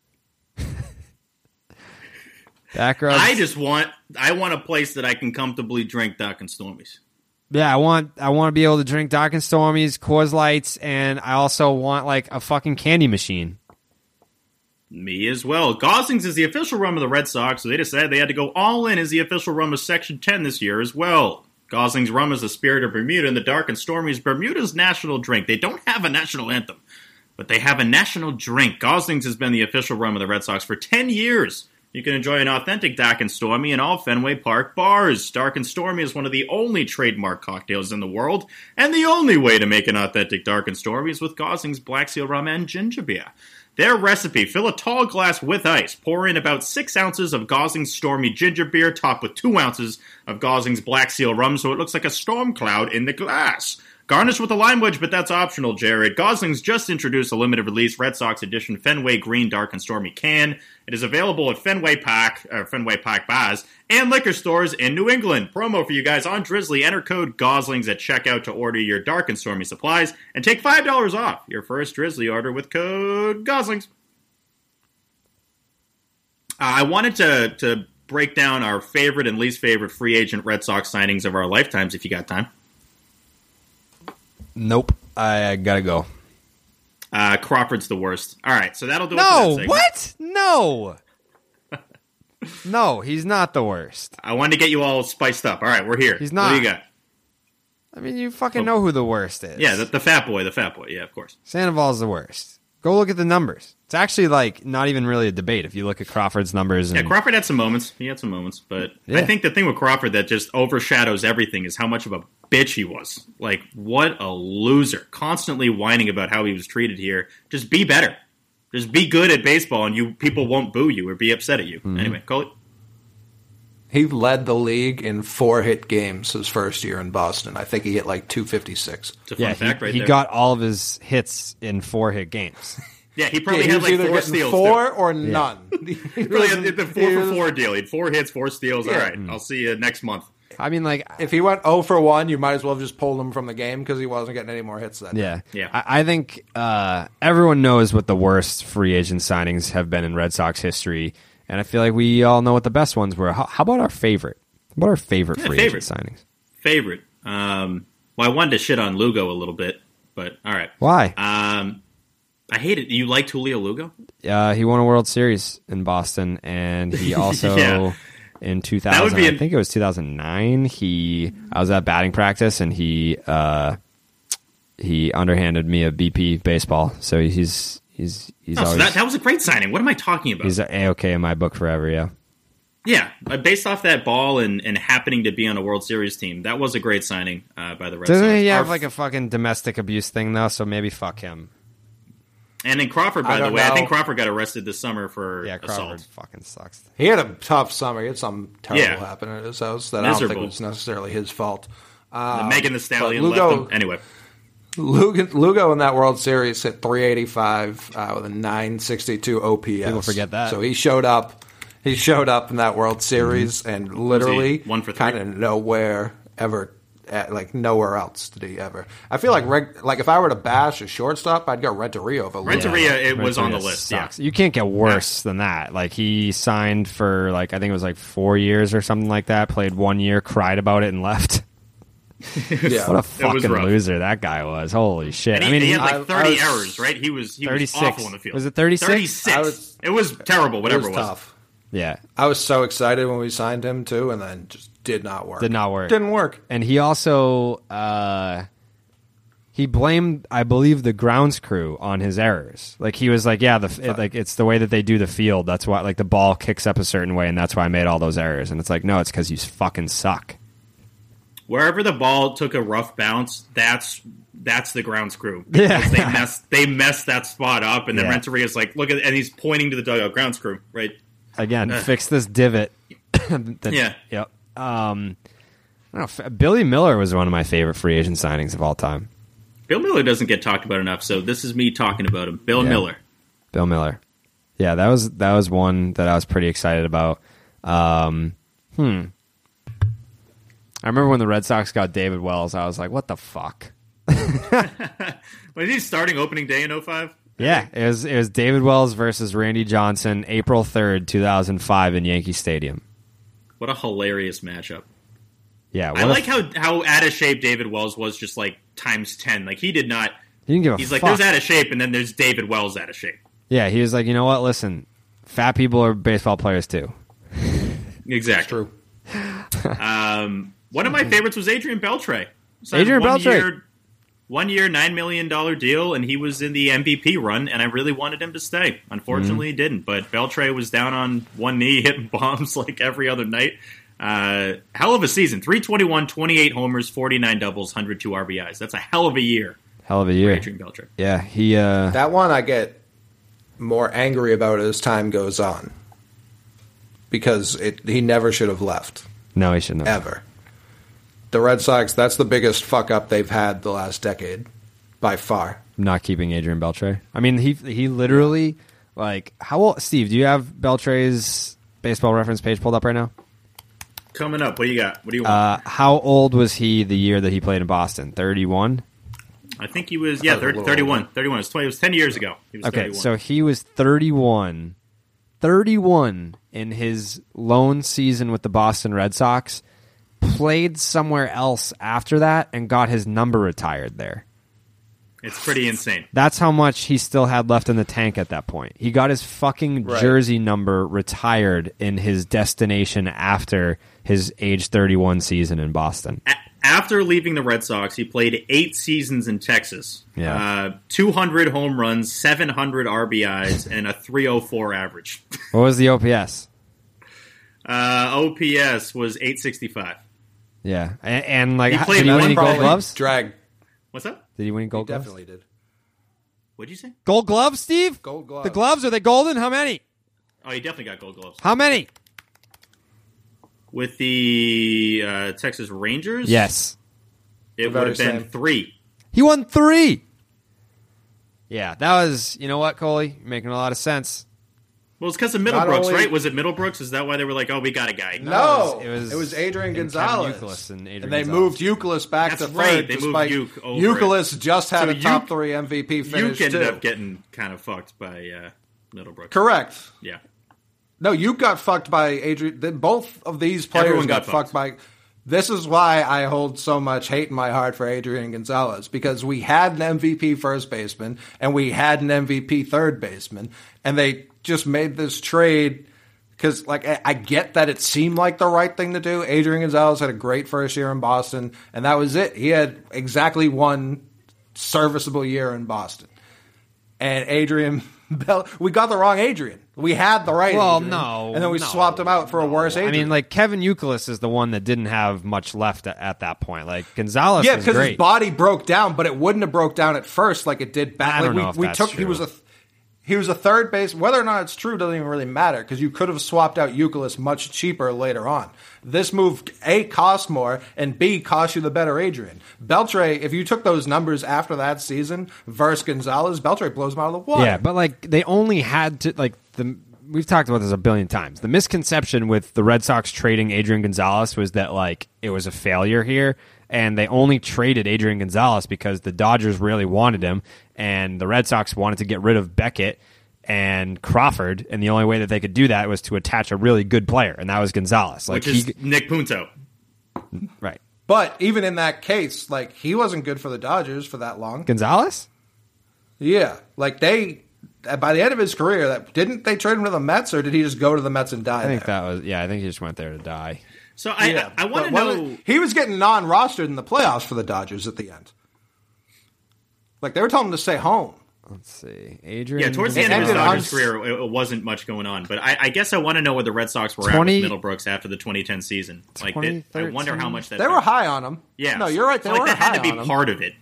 Back rubs. I want a place that I can comfortably drink Doc and Stormies. Yeah, I want to be able to drink Doc and Stormies, Coors Lights, and I also want like a fucking candy machine. Me as well. Gosling's is the official rum of the Red Sox, so they decided they had to go all in as the official rum of Section 10 this year as well. Gosling's rum is the spirit of Bermuda, and the Dark and Stormy is Bermuda's national drink. They don't have a national anthem, but they have a national drink. Gosling's has been the official rum of the Red Sox for 10 years. You can enjoy an authentic Dark and Stormy in all Fenway Park bars. Dark and Stormy is one of the only trademark cocktails in the world, and the only way to make an authentic Dark and Stormy is with Gosling's Black Seal rum and ginger beer. Their recipe: fill a tall glass with ice, pour in about 6 ounces of Gosling's Stormy ginger beer, topped with 2 ounces of Gosling's Black Seal rum so it looks like a storm cloud in the glass. Garnish with a lime wedge, but that's optional, Jared. Gosling's just introduced a limited release Red Sox edition Fenway Green Dark and Stormy can. It is available at Fenway Park bars and liquor stores in New England. Promo for you guys on Drizzly. Enter code Goslings at checkout to order your Dark and Stormy supplies and take $5 off your first Drizzly order with code Goslings. I wanted to break down our favorite and least favorite free agent Red Sox signings of our lifetimes if you got time. Nope. I gotta go. Crawford's the worst. All right, so that'll do it for No, that segment. what? No. No, he's not the worst. I wanted to get you all spiced up. All right, we're here. He's not. What do you got? I mean, you fucking know who the worst is. Yeah, the fat boy. Yeah, of course. Sandoval's the worst. Go look at the numbers. It's actually like not even really a debate if you look at Crawford's numbers. And, Yeah, Crawford had some moments. He had some moments, but Yeah. I think the thing with Crawford that just overshadows everything is how much of a bitch he was. Like, what a loser. Constantly whining about how he was treated here. Just be better. Just be good at baseball, and people won't boo you or be upset at you. Mm-hmm. Anyway, Coley. He led the league in 4-hit games his first year in Boston. I think he hit like 256. It's a fun yeah, fact right he there. got all of his hits in 4-hit games. Yeah, he probably he had was like either 4 getting steals. 4 too. or none. He Really, wasn't- the 4 he for was- 4 deal. He had 4 hits, 4 steals. All Yeah. right, I'll see you next month. I mean, like, If he went 0 for 1, you might as well have just pulled him from the game because he wasn't getting any more hits that day. yeah. Yeah. I think everyone knows what the worst free agent signings have been in Red Sox history, and I feel like we all know what the best ones were. How about our favorite? What are our favorite free agent signings? Favorite. Well, I wanted to shit on Lugo a little bit, but all right. Why? I hate it. You liked Julio Lugo? He won a World Series in Boston, and he also Yeah. in That 2000, would be I think it was 2009. I was at batting practice, and he underhanded me a BP baseball. So he's Oh, always so that was a great signing. What am I talking about? he's A-okay in my book forever. Yeah. Yeah, based off that ball and happening to be on a World Series team, that was a great signing by the Red Doesn't Sox. he have like a fucking domestic abuse thing though? So maybe fuck him. And in Crawford, by I the don't way, I know. think Crawford got arrested this summer for Yeah, Crawford assault. fucking sucks. He had a tough summer. He had something terrible Yeah. happen at his house that I don't Miserable. think was necessarily his fault. Megan the Stallion but Lugo- left him. Anyway, Lugo in that World Series hit 385 with a 962 OPS. People forget that. So he showed up. He showed up in that World Series and literally 1 for 3? kind of nowhere else did he ever. I feel like if I were to bash a shortstop, I'd go Renteria over Lugo. Renteria, it was on the Renteria list. sucks. Yeah. You can't get worse than that. Like he signed for I think it was 4 years or something like that. Played 1 year, cried about it, and left. Yeah. What a was fucking rough. loser that guy was. Holy shit! And I mean, he had I- like 30 I was- errors, right? He was 36. awful on the field. Was it 36? 36. It was terrible, It whatever was it was. tough. yeah, I was so excited when we signed him too, and then just did not work. did not work. Didn't work. And he also he blamed, I believe, the grounds crew on his errors. Like he was like, yeah, it's the way that they do the field. That's why the ball kicks up a certain way, and that's why I made all those errors. And it's like, no, it's because you fucking suck. Wherever the ball took a rough bounce, that's the grounds crew. Yeah. Because they messed that spot up, and then Yeah. Renteria's like, look at, and he's pointing to the dugout, grounds crew, right? Again, fix this divot. Yeah. Yep. I don't know. Billy Miller was one of my favorite free agent signings of all time. Bill Miller doesn't get talked about enough, so this is me talking about him. Bill Yeah. Miller. Bill Miller. Yeah, that was one that I was pretty excited about. I remember when the Red Sox got David Wells, I was like, what the fuck? Was he starting opening day in 05? Yeah, it was David Wells versus Randy Johnson, April 3rd, 2005 in Yankee Stadium. What a hilarious matchup. Yeah, I like how out of shape David Wells was, just like times 10. Like he did not. he didn't give a He's fuck. like, there's out of shape, and then there's David Wells out of shape. Yeah, he was like, you know what? Listen, fat people are baseball players too. Exactly. True. One of my favorites was Adrian Beltre. Signed Adrian Beltre. 1 year, $9 million deal, and he was in the MVP run, and I really wanted him to stay. Unfortunately, he didn't, but Beltre was down on one knee, hitting bombs like every other night. Hell of a season. 321, 28 homers, 49 doubles, 102 RBIs. That's a hell of a year Hell of a for year. Adrian Beltre. Yeah, he. That one I get more angry about as time goes on because he never should have left No, he shouldn't have. ever. The Red Sox, that's the biggest fuck up they've had the last decade by far. Not keeping Adrian Beltre. I mean, he literally how old? Steve, do you have Beltre's baseball reference page pulled up right now? Coming up, what do you got? What do you want? How old was he the year that he played in Boston? 31? I think he was, I was a little 31. 31. It was 10 years ago. He was Okay, 31. so he was 31 31 in his lone season with the Boston Red Sox, played somewhere else after that, and got his number retired there. It's pretty insane. That's how much he still had left in the tank at that point. He got his fucking jersey number retired in his destination after his age 31 season in Boston. After leaving the Red Sox, he played 8 seasons in Texas. Yeah. 200 home runs, 700 RBIs, and a 304 average. What was the OPS? OPS was 865. Yeah. And like, He played did he win one any gold probably gloves? Drag. What's up? Did he win He gold gloves? definitely did. What'd you say? Gold gloves, Steve? Gold gloves. The gloves, are they golden? How many? Oh, he definitely got gold gloves. How many? With the Texas Rangers? Yes. It Very would have been same. 3. He won 3. Yeah, that was, you know what, Coley? You're making a lot of sense. Well, it's because of Not Middlebrooks, only- right? Was it Middlebrooks? Is that why they were like, oh, we got a guy? No, it was Adrian and Gonzalez. Kevin Youkilis and Adrian they Gonzalez. moved Youkilis back That's to right, third. they moved despite Uke over Youkilis just had So a top Uke- 3 MVP finish Uke ended too. up getting kind of fucked by Middlebrooks. Correct. Yeah. No, you got fucked by Adrian. Both of these players Everyone got got fucked by. This is why I hold so much hate in my heart for Adrian Gonzalez, because we had an MVP first baseman and we had an MVP third baseman, and they just made this trade because, like, I get that it seemed like the right thing to do. Adrian Gonzalez had a great first year in Boston, and that was it. He had exactly one serviceable year in Boston. And Adrian Bell, we got the wrong Adrian. We had the right Adrian. And then we swapped him out for a worse Adrian. I mean, like, Kevin Youkilis is the one that didn't have much left at that point. Like, Gonzalez yeah, was because great. his body broke down, but it wouldn't have broke down at first like it did back. I Like don't know if we that's took true. he was a third base. Whether or not it's true doesn't even really matter because you could have swapped out Youkilis much cheaper later on. This move A, cost more, and B, cost you the better Adrian. Beltre, if you took those numbers after that season versus Gonzalez, Beltre blows him out of the water. Yeah, but, like, they only had to, like, we've talked about this a billion times. The misconception with the Red Sox trading Adrian Gonzalez was that, like, it was a failure here, and they only traded Adrian Gonzalez because the Dodgers really wanted him, and the Red Sox wanted to get rid of Beckett and Crawford, and the only way that they could do that was to attach a really good player, and that was Gonzalez. Like, Which is Nick Punto. right. But even in that case, like, he wasn't good for the Dodgers for that long. Gonzalez? Yeah, like by the end of his career, didn't they trade him to the Mets, or did he just go to the Mets and die? I think there? that was, I think he just went there to die. So I want to know. He was getting non-rostered in the playoffs for the Dodgers at the end. Like, they were telling him to stay home. Let's see. Adrian. Yeah, towards the end of his ended Dodgers on- career, it wasn't much going on. But I guess I want to know where the Red Sox were at 20 with Middlebrooks after the 2010 season. Like, I wonder how much that. They were high on him. Yeah, No, you're right. They so, like, were that high had to be on him. part of it.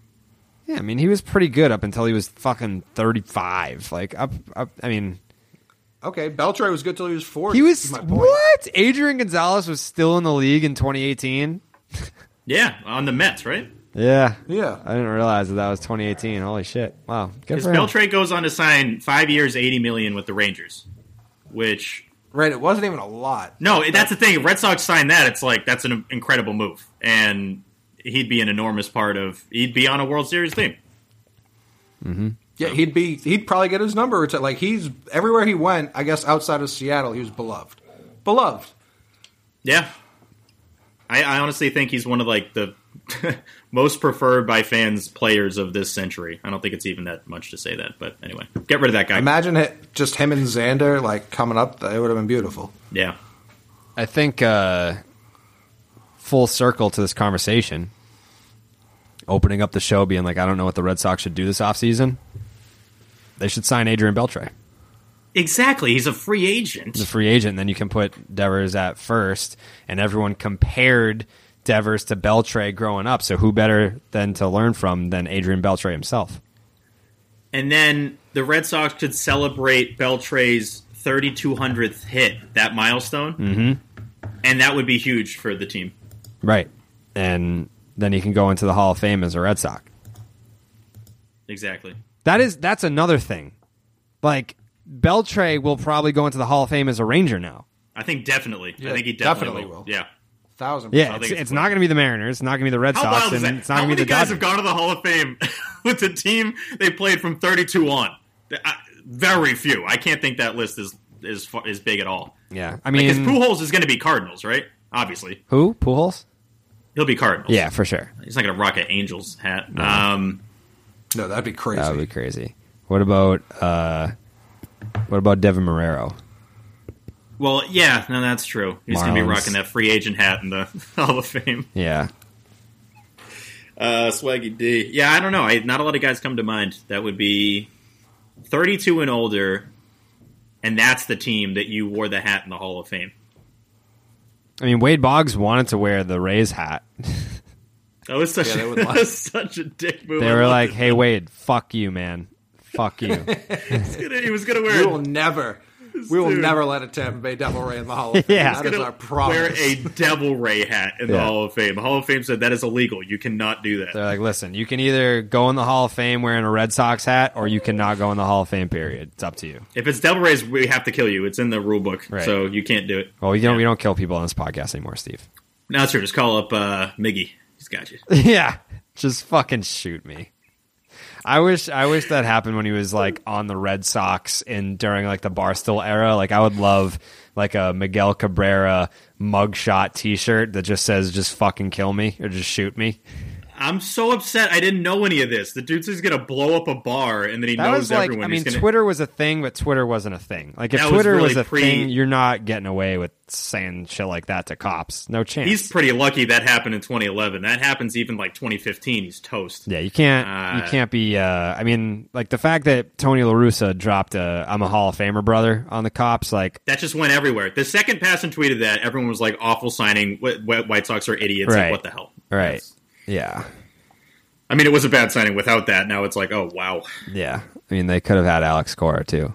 Yeah, I mean, he was pretty good up until he was fucking 35. Like, I mean, Okay, Beltre was good till he was 40. he is was, my point. what? Adrian Gonzalez was still in the league in 2018? Yeah, on the Mets, right? Yeah. Yeah. I didn't realize that was 2018. Holy shit. Wow. Good Because for him. Beltre goes on to sign 5 years, $80 million with the Rangers, which Right, it wasn't even a lot. no, that's the thing. If Red Sox sign that, it's like that's an incredible move, and he'd be an enormous part of. He'd be on a World Series team. Yeah, he'd probably get his number. Like, he's everywhere he went, I guess outside of Seattle, he was beloved. Beloved. Yeah, I honestly think he's one of like the most preferred by fans players of this century. I don't think it's even that much to say that, but anyway, get rid of that guy. Imagine it, just him and Xander, like, coming up. It would have been beautiful. Yeah, I think full circle to this conversation, opening up the show being like, I don't know what the Red Sox should do this offseason. They should sign Adrian Beltre. exactly. He's a free agent. The free agent, and then you can put Devers at first, and everyone compared Devers to Beltre growing up, so who better than to learn from than Adrian Beltre himself? And then the Red Sox could celebrate Beltre's 3,200th hit, that milestone, and that would be huge for the team. Right. And then he can go into the Hall of Fame as a Red Sox. Exactly. That's another thing. Like, Beltre will probably go into the Hall of Fame as a Ranger now. I think definitely. Yeah, I think he definitely, definitely will. Yeah. 1,000%. Yeah, think it's it's not going to be the Mariners. It's not going to be the Red How Sox. wild is And that? it's not How going to be many the guys Dodgers. have gone to the Hall of Fame with the team they played from 32 on? Very few. I can't think that list is is big at all. Yeah, I Because mean, Pujols is going to be Cardinals, right? Obviously, who? Pujols? he'll be Cardinals. Yeah, for sure. He's not going to rock an Angels hat. No, that'd be crazy. That would be crazy. What about Devin Marrero? Well, yeah, no, that's true. He's going to be Marlins. rocking that free agent hat in the Hall of Fame. Yeah. Swaggy D. Yeah, I don't know. Not a lot of guys come to mind. That would be 32 and older, and that's the team that you wore the hat in the Hall of Fame. I mean, Wade Boggs wanted to wear the Rays hat. That was such, Yeah, that was such a dick move. They I were loved like, it, "Hey, though. Wade, fuck you, man. Fuck you." He was going to We wear will never let a Tampa Bay Devil Ray in the Hall of Fame. Yeah. That is our promise. wear a Devil Ray hat in the Yeah. Hall of Fame. The Hall of Fame said that is illegal. You cannot do that. They're like, "Listen, you can either go in the Hall of Fame wearing a Red Sox hat, or you cannot go in the Hall of Fame. Period. It's up to you." If it's Devil Rays, we have to kill you. It's in the rule book, Right. so you can't do it. Well, we don't kill people on this podcast anymore, Steve. No, it's true. Just call up Miggy. He's got you. Yeah, just fucking shoot me. I wish that happened when he was like on the Red Sox and during like the Barstool era. Like I would love like a Miguel Cabrera mugshot T-shirt that just says "just fucking kill me" or "just shoot me." I'm so upset. I didn't know any of this. The dude's just gonna blow up a bar, and then he That knows was like, everyone. I mean, He's gonna, Twitter was a thing, but Twitter wasn't a thing. Like if That was Twitter really was a pre- thing, you're not getting away with saying shit like that to cops. No chance. He's pretty lucky that happened in 2011. That happens even like 2015. He's toast. Yeah, you can't be. I mean, like the fact that Tony La Russa dropped "I'm a Hall of Famer, brother" on the cops, like That just went everywhere. The second Passan tweeted that, everyone was like, "Awful signing. White Sox are idiots." Right. Like, what the hell? right, That's- yeah, I mean, it was a bad signing without that. Now it's like, oh wow. yeah. I mean, they could have had Alex Cora too.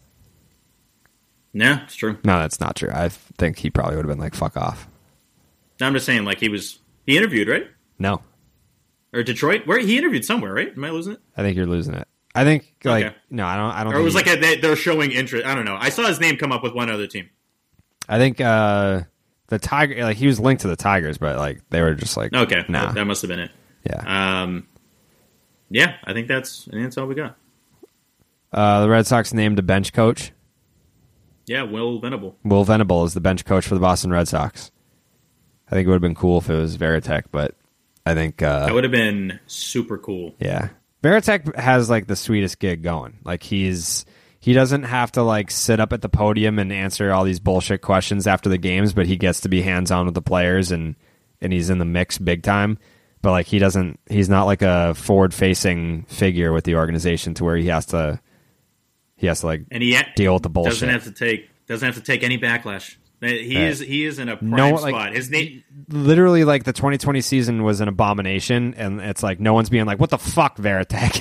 Nah, it's true. No, that's not true. I think he probably would have been like, "Fuck off." I'm just saying, like he interviewed, right? No, Or Detroit? Where he interviewed somewhere, right? Am I losing it? I think you're losing it. I think like Okay. no, I don't. Or it was think like they're showing interest. I don't know. I saw his name come up with one other team. I think the Tiger, like he was linked to the Tigers, but like they were just like, Okay, nah, that must have been it. yeah. Yeah, I think that's all we got. The Red Sox named a bench coach. Yeah, Will Venable. Will Venable is the bench coach for the Boston Red Sox. I think it would have been cool if it was Veritek, but I think That would have been super cool. yeah, Veritek has like the sweetest gig going. Like he doesn't have to like sit up at the podium and answer all these bullshit questions after the games, but he gets to be hands on with the players and he's in the mix big time. But like he's not like a forward facing figure with the organization to where he has to like And he deal with the bullshit. doesn't have to take any backlash. He is in a prime No, spot. like, His name. literally, like the 2020 season was an abomination, and it's like no one's being like, "What the fuck, Veritek?"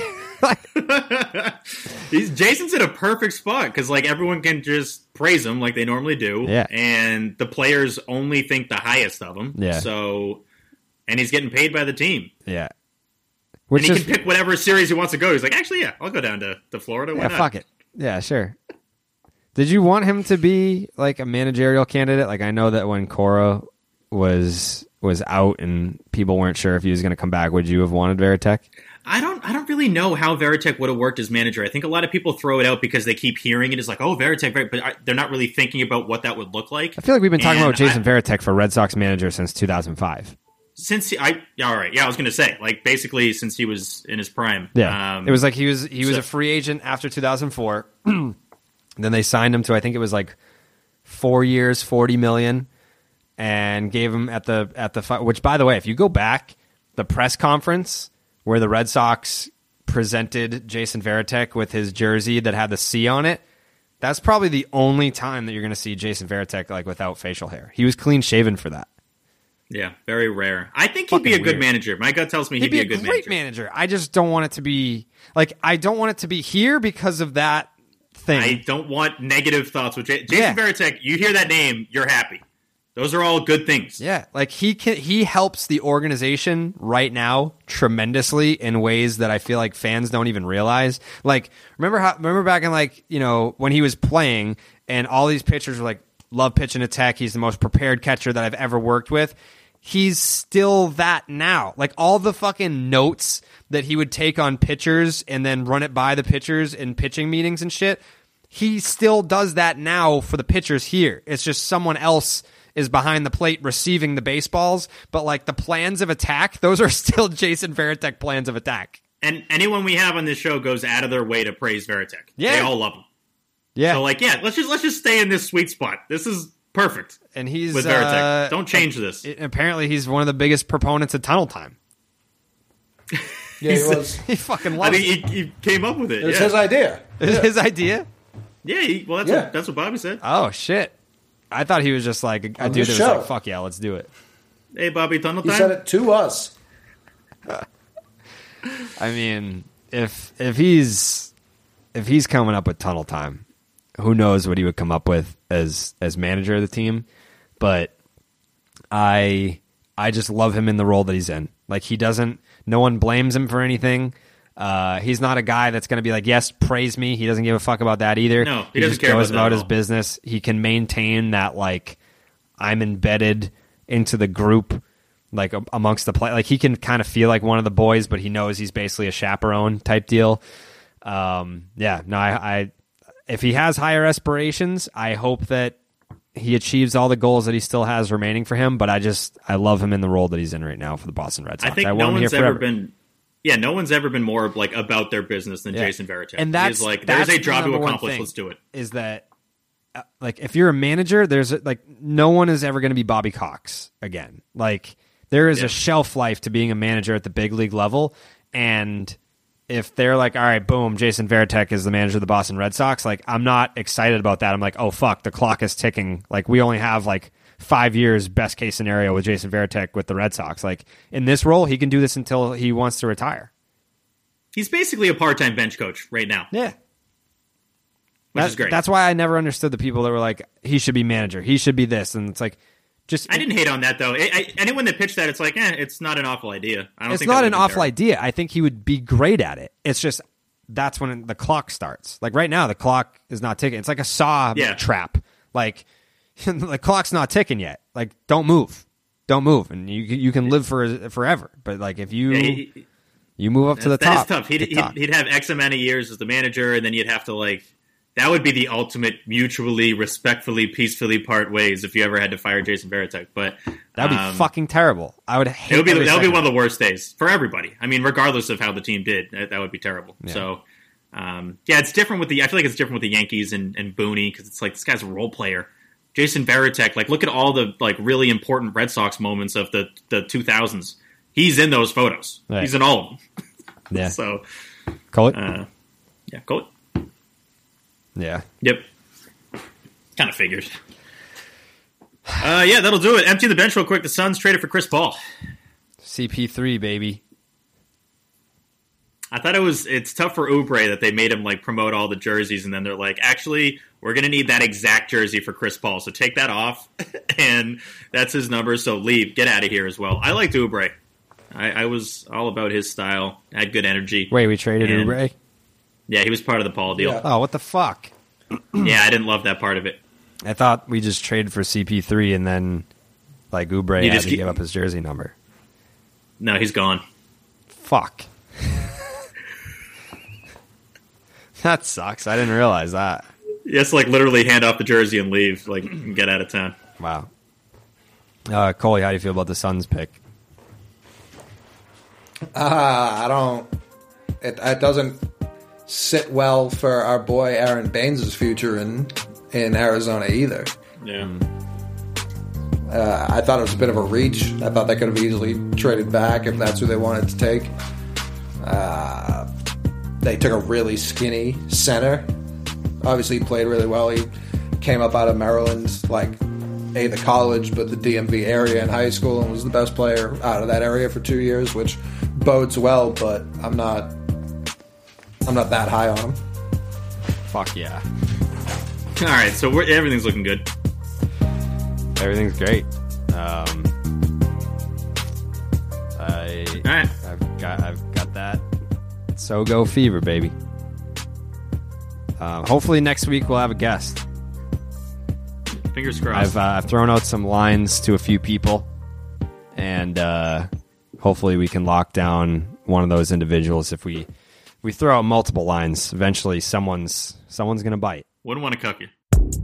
Jason's in a perfect spot because like everyone can just praise him like they normally do. Yeah. And the players only think the highest of him. Yeah. So, and he's getting paid by the team. Yeah, And which he is can pick whatever series he wants to go. He's like, actually, yeah, I'll go down to Florida. Why yeah, not? fuck it. Yeah, sure. Did you want him to be like a managerial candidate? Like I know that when Cora was out and people weren't sure if he was going to come back, would you have wanted Veritek? I don't really know how Veritek would have worked as manager. I think a lot of people throw it out because they keep hearing it as like, oh, Veritek, but they're not really thinking about what that would look like. I feel like we've been talking And about Jason Veritek for Red Sox manager since 2005. All right, I was going to say like basically since he was in his prime. Yeah, it was like he was a free agent after 2004. Then they signed him to I think it was like 4 years, $40 million, and gave him at the which by the way, if you go back, the press conference where the Red Sox presented Jason Veritek with his jersey that had the C on it, that's probably the only time that you're going to see Jason Veritek like without facial hair. He was clean shaven for that. Yeah, very rare. I think he'd be a Fucking good weird. manager. My gut tells me he'd be a good great manager. I just don't want it to be like I don't want it to be here because of that thing. I don't want negative thoughts with Jason Yeah. Veritek. You hear that name, you're happy. Those are all good things. Yeah, like he helps the organization right now tremendously in ways that I feel like fans don't even realize. Like remember back in like, you know, when he was playing and all these pitchers were like, love pitch and attack, he's the most prepared catcher that I've ever worked with. He's still that now. Like all the fucking notes that he would take on pitchers and then run it by the pitchers in pitching meetings and shit. he still does that now for the pitchers here. It's just someone else is behind the plate receiving the baseballs, but like the plans of attack, those are still Jason Varitek plans of attack. And anyone we have on this show goes out of their way to praise Varitek. Yeah. They all love him. Yeah. So like, yeah, let's just stay in this sweet spot. This is perfect. And he's with Varitek. Don't change this. Apparently, he's one of the biggest proponents of tunnel time. Yeah, he was. He fucking loves it. He came up with it. It was his idea. Is it his idea? Yeah, that's what Bobby said. Oh, shit. I thought he was just like a dude that was show. like, fuck yeah, let's do it. Hey, Bobby, tunnel He time? said it to us. I mean, if he's coming up with tunnel time, who knows what he would come up with as manager of the team? But I just love him in the role that he's in. Like no one blames him for anything. He's not a guy that's going to be like, yes, praise me. He doesn't give a fuck about that either. No, he doesn't just care goes about that at his all. business. He can maintain that, like, I'm embedded into the group, like amongst the play. Like, he can kind of feel like one of the boys, but he knows he's basically a chaperone type deal. I if he has higher aspirations, I hope that he achieves all the goals that he still has remaining for him. But I love him in the role that he's in right now for the Boston Red Sox. I think no one's ever been. Yeah, no one's ever been more like about their business than Jason Varitek. And that's He's like, that's there's a job the to number one accomplish. thing, Let's do it. Is that like if you're a manager, there's like no one is ever going to be Bobby Cox again. Like there is a shelf life to being a manager at the big league level, and if they're like, all right, boom, Jason Varitek is the manager of the Boston Red Sox, like I'm not excited about that. I'm like, oh fuck, the clock is ticking. Like we only have like 5 years best case scenario with Jason Varitek with the Red Sox. Like in this role, he can do this until he wants to retire. He's basically a part-time bench coach right now. Yeah. Which is great. That's why I never understood the people that were like, he should be manager. He should be this. And it's like, just. I didn't hate on that, though. Anyone that pitched that, it's like, it's not an awful idea. I don't It's think not that an would be awful terrible. idea. I think he would be great at it. It's just, that's when the clock starts. Like right now, the clock is not ticking. It's like a saw trap. Like, the clock's not ticking yet. Like, don't move. Don't move. And you can live forever. But like, if you. You move up to the top. That is tough. He'd have X amount of years as the manager, and then you'd have to like. That would be the ultimate mutually, respectfully, peacefully part ways if you ever had to fire Jason Varitek. But that'd be fucking terrible. I would hate. That would be one of the worst days for everybody. I mean, regardless of how the team did, that would be terrible. Yeah. So, it's different with I feel like it's different with the Yankees and Booney because it's like this guy's a role player. Jason Varitek, like look at all the like really important Red Sox moments of the 2000s. He's in those photos. Right. He's in all of them. Yeah. So, call it. Call it. Yeah. Yep. Kind of figured. That'll do it. Empty the bench real quick. The Suns traded for Chris Paul. CP3, baby. I thought it's tough for Oubre that they made him like promote all the jerseys, and then they're like, actually, we're going to need that exact jersey for Chris Paul, so take that off, and that's his number, so leave. Get out of here as well. I liked Oubre. I was all about his style. Had good energy. Wait, we traded Oubre? Yeah, he was part of the Paul deal. Yeah. Oh, what the fuck? Yeah, I didn't love that part of it. I thought we just traded for CP3 and then like Oubre had to give up his jersey number. No, he's gone. Fuck. That sucks. I didn't realize that. Yes, like literally hand off the jersey and leave, like and get out of town. Wow. Coley, how do you feel about the Suns pick? I don't. It doesn't sit well for our boy Aaron Baines' future in Arizona either. Yeah. I thought it was a bit of a reach. I thought they could have easily traded back if that's who they wanted to take. They took a really skinny center. Obviously, he played really well. He came up out of Maryland, like the college, but the DMV area in high school, and was the best player out of that area for 2 years, which bodes well. But I'm not that high on him. Fuck yeah! All right, so everything's looking good. Everything's great. All right. I've got that. So go Fever, baby. Hopefully next week we'll have a guest. Fingers crossed. I've thrown out some lines to a few people, and hopefully we can lock down one of those individuals. If we throw out multiple lines, eventually someone's going to bite. Wouldn't want to cuck you.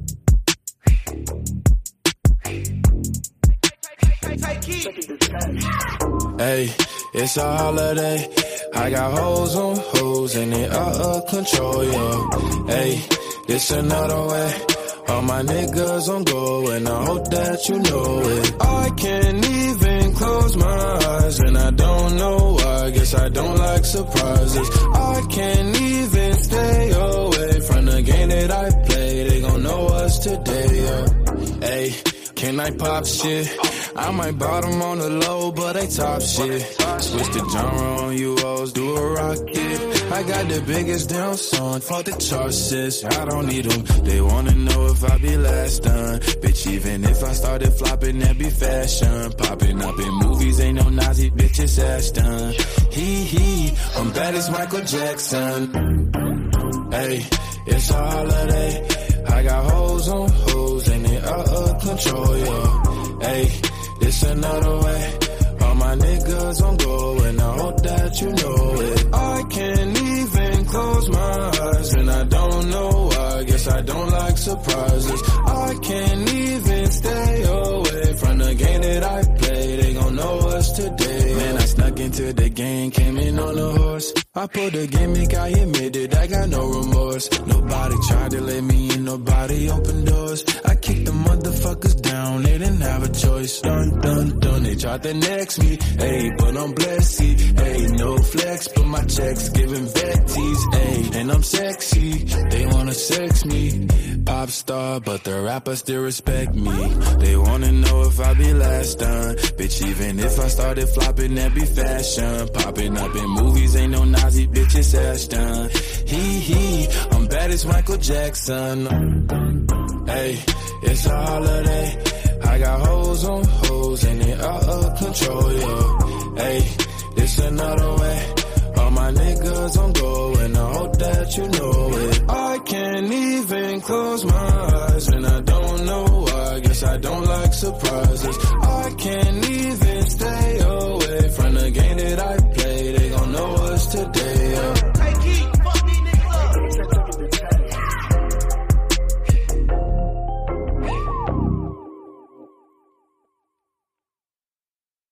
Hey, it's a holiday. I got hoes on hoes and they out of control, yo. Hey, this another way. All my niggas on go and I hope that you know it. I can't even close my eyes and I don't know why. Guess I don't like surprises. I can't even stay away from the game that I play. They gon' know us today, yeah. Hey, can I pop shit? I might bottom on the low, but they top shit. Switch the genre on you hoes, do a rocket. I got the biggest damn song, fuck the charts, sis. I don't need them. They wanna know if I be last done. Bitch, even if I started flopping, that be fashion. Popping up in movies, ain't no Nazi bitches Ashton. Hee, I'm bad as Michael Jackson. Hey, it's a holiday. I got hoes on hoes and they out of control, yo. Hey, it's another way. All my niggas on go and I hope that you know it. I can't even close my eyes and I don't know why. Guess I don't like surprises. I can't even stay away from the game that I play. They gon' know us today. Man, I snuck into the game, came in on a horse. I pulled a gimmick, I admitted I got no remorse. Nobody tried to let me in, nobody opened doors. I kicked the motherfuckers down, they didn't have a choice. Dun, dun, dun, they tried to next me. Ayy, but I'm blessed, ayy, no flex, but my checks giving vetties, ayy, and I'm sexy. They wanna sex me. Pop star, but the rappers still respect me. They wanna know if I be last done. Bitch, even if I started flopping, that be fashion. Popping up in movies, ain't no Nazi bitches Ashton. Hee, I'm bad as Michael Jackson. Hey, it's a holiday. I got hoes on hoes and they out of control, yo. Hey, it's another way. All my niggas on go and I hope that you know it. I can't even close my eyes and I don't know why. Guess I don't like surprises.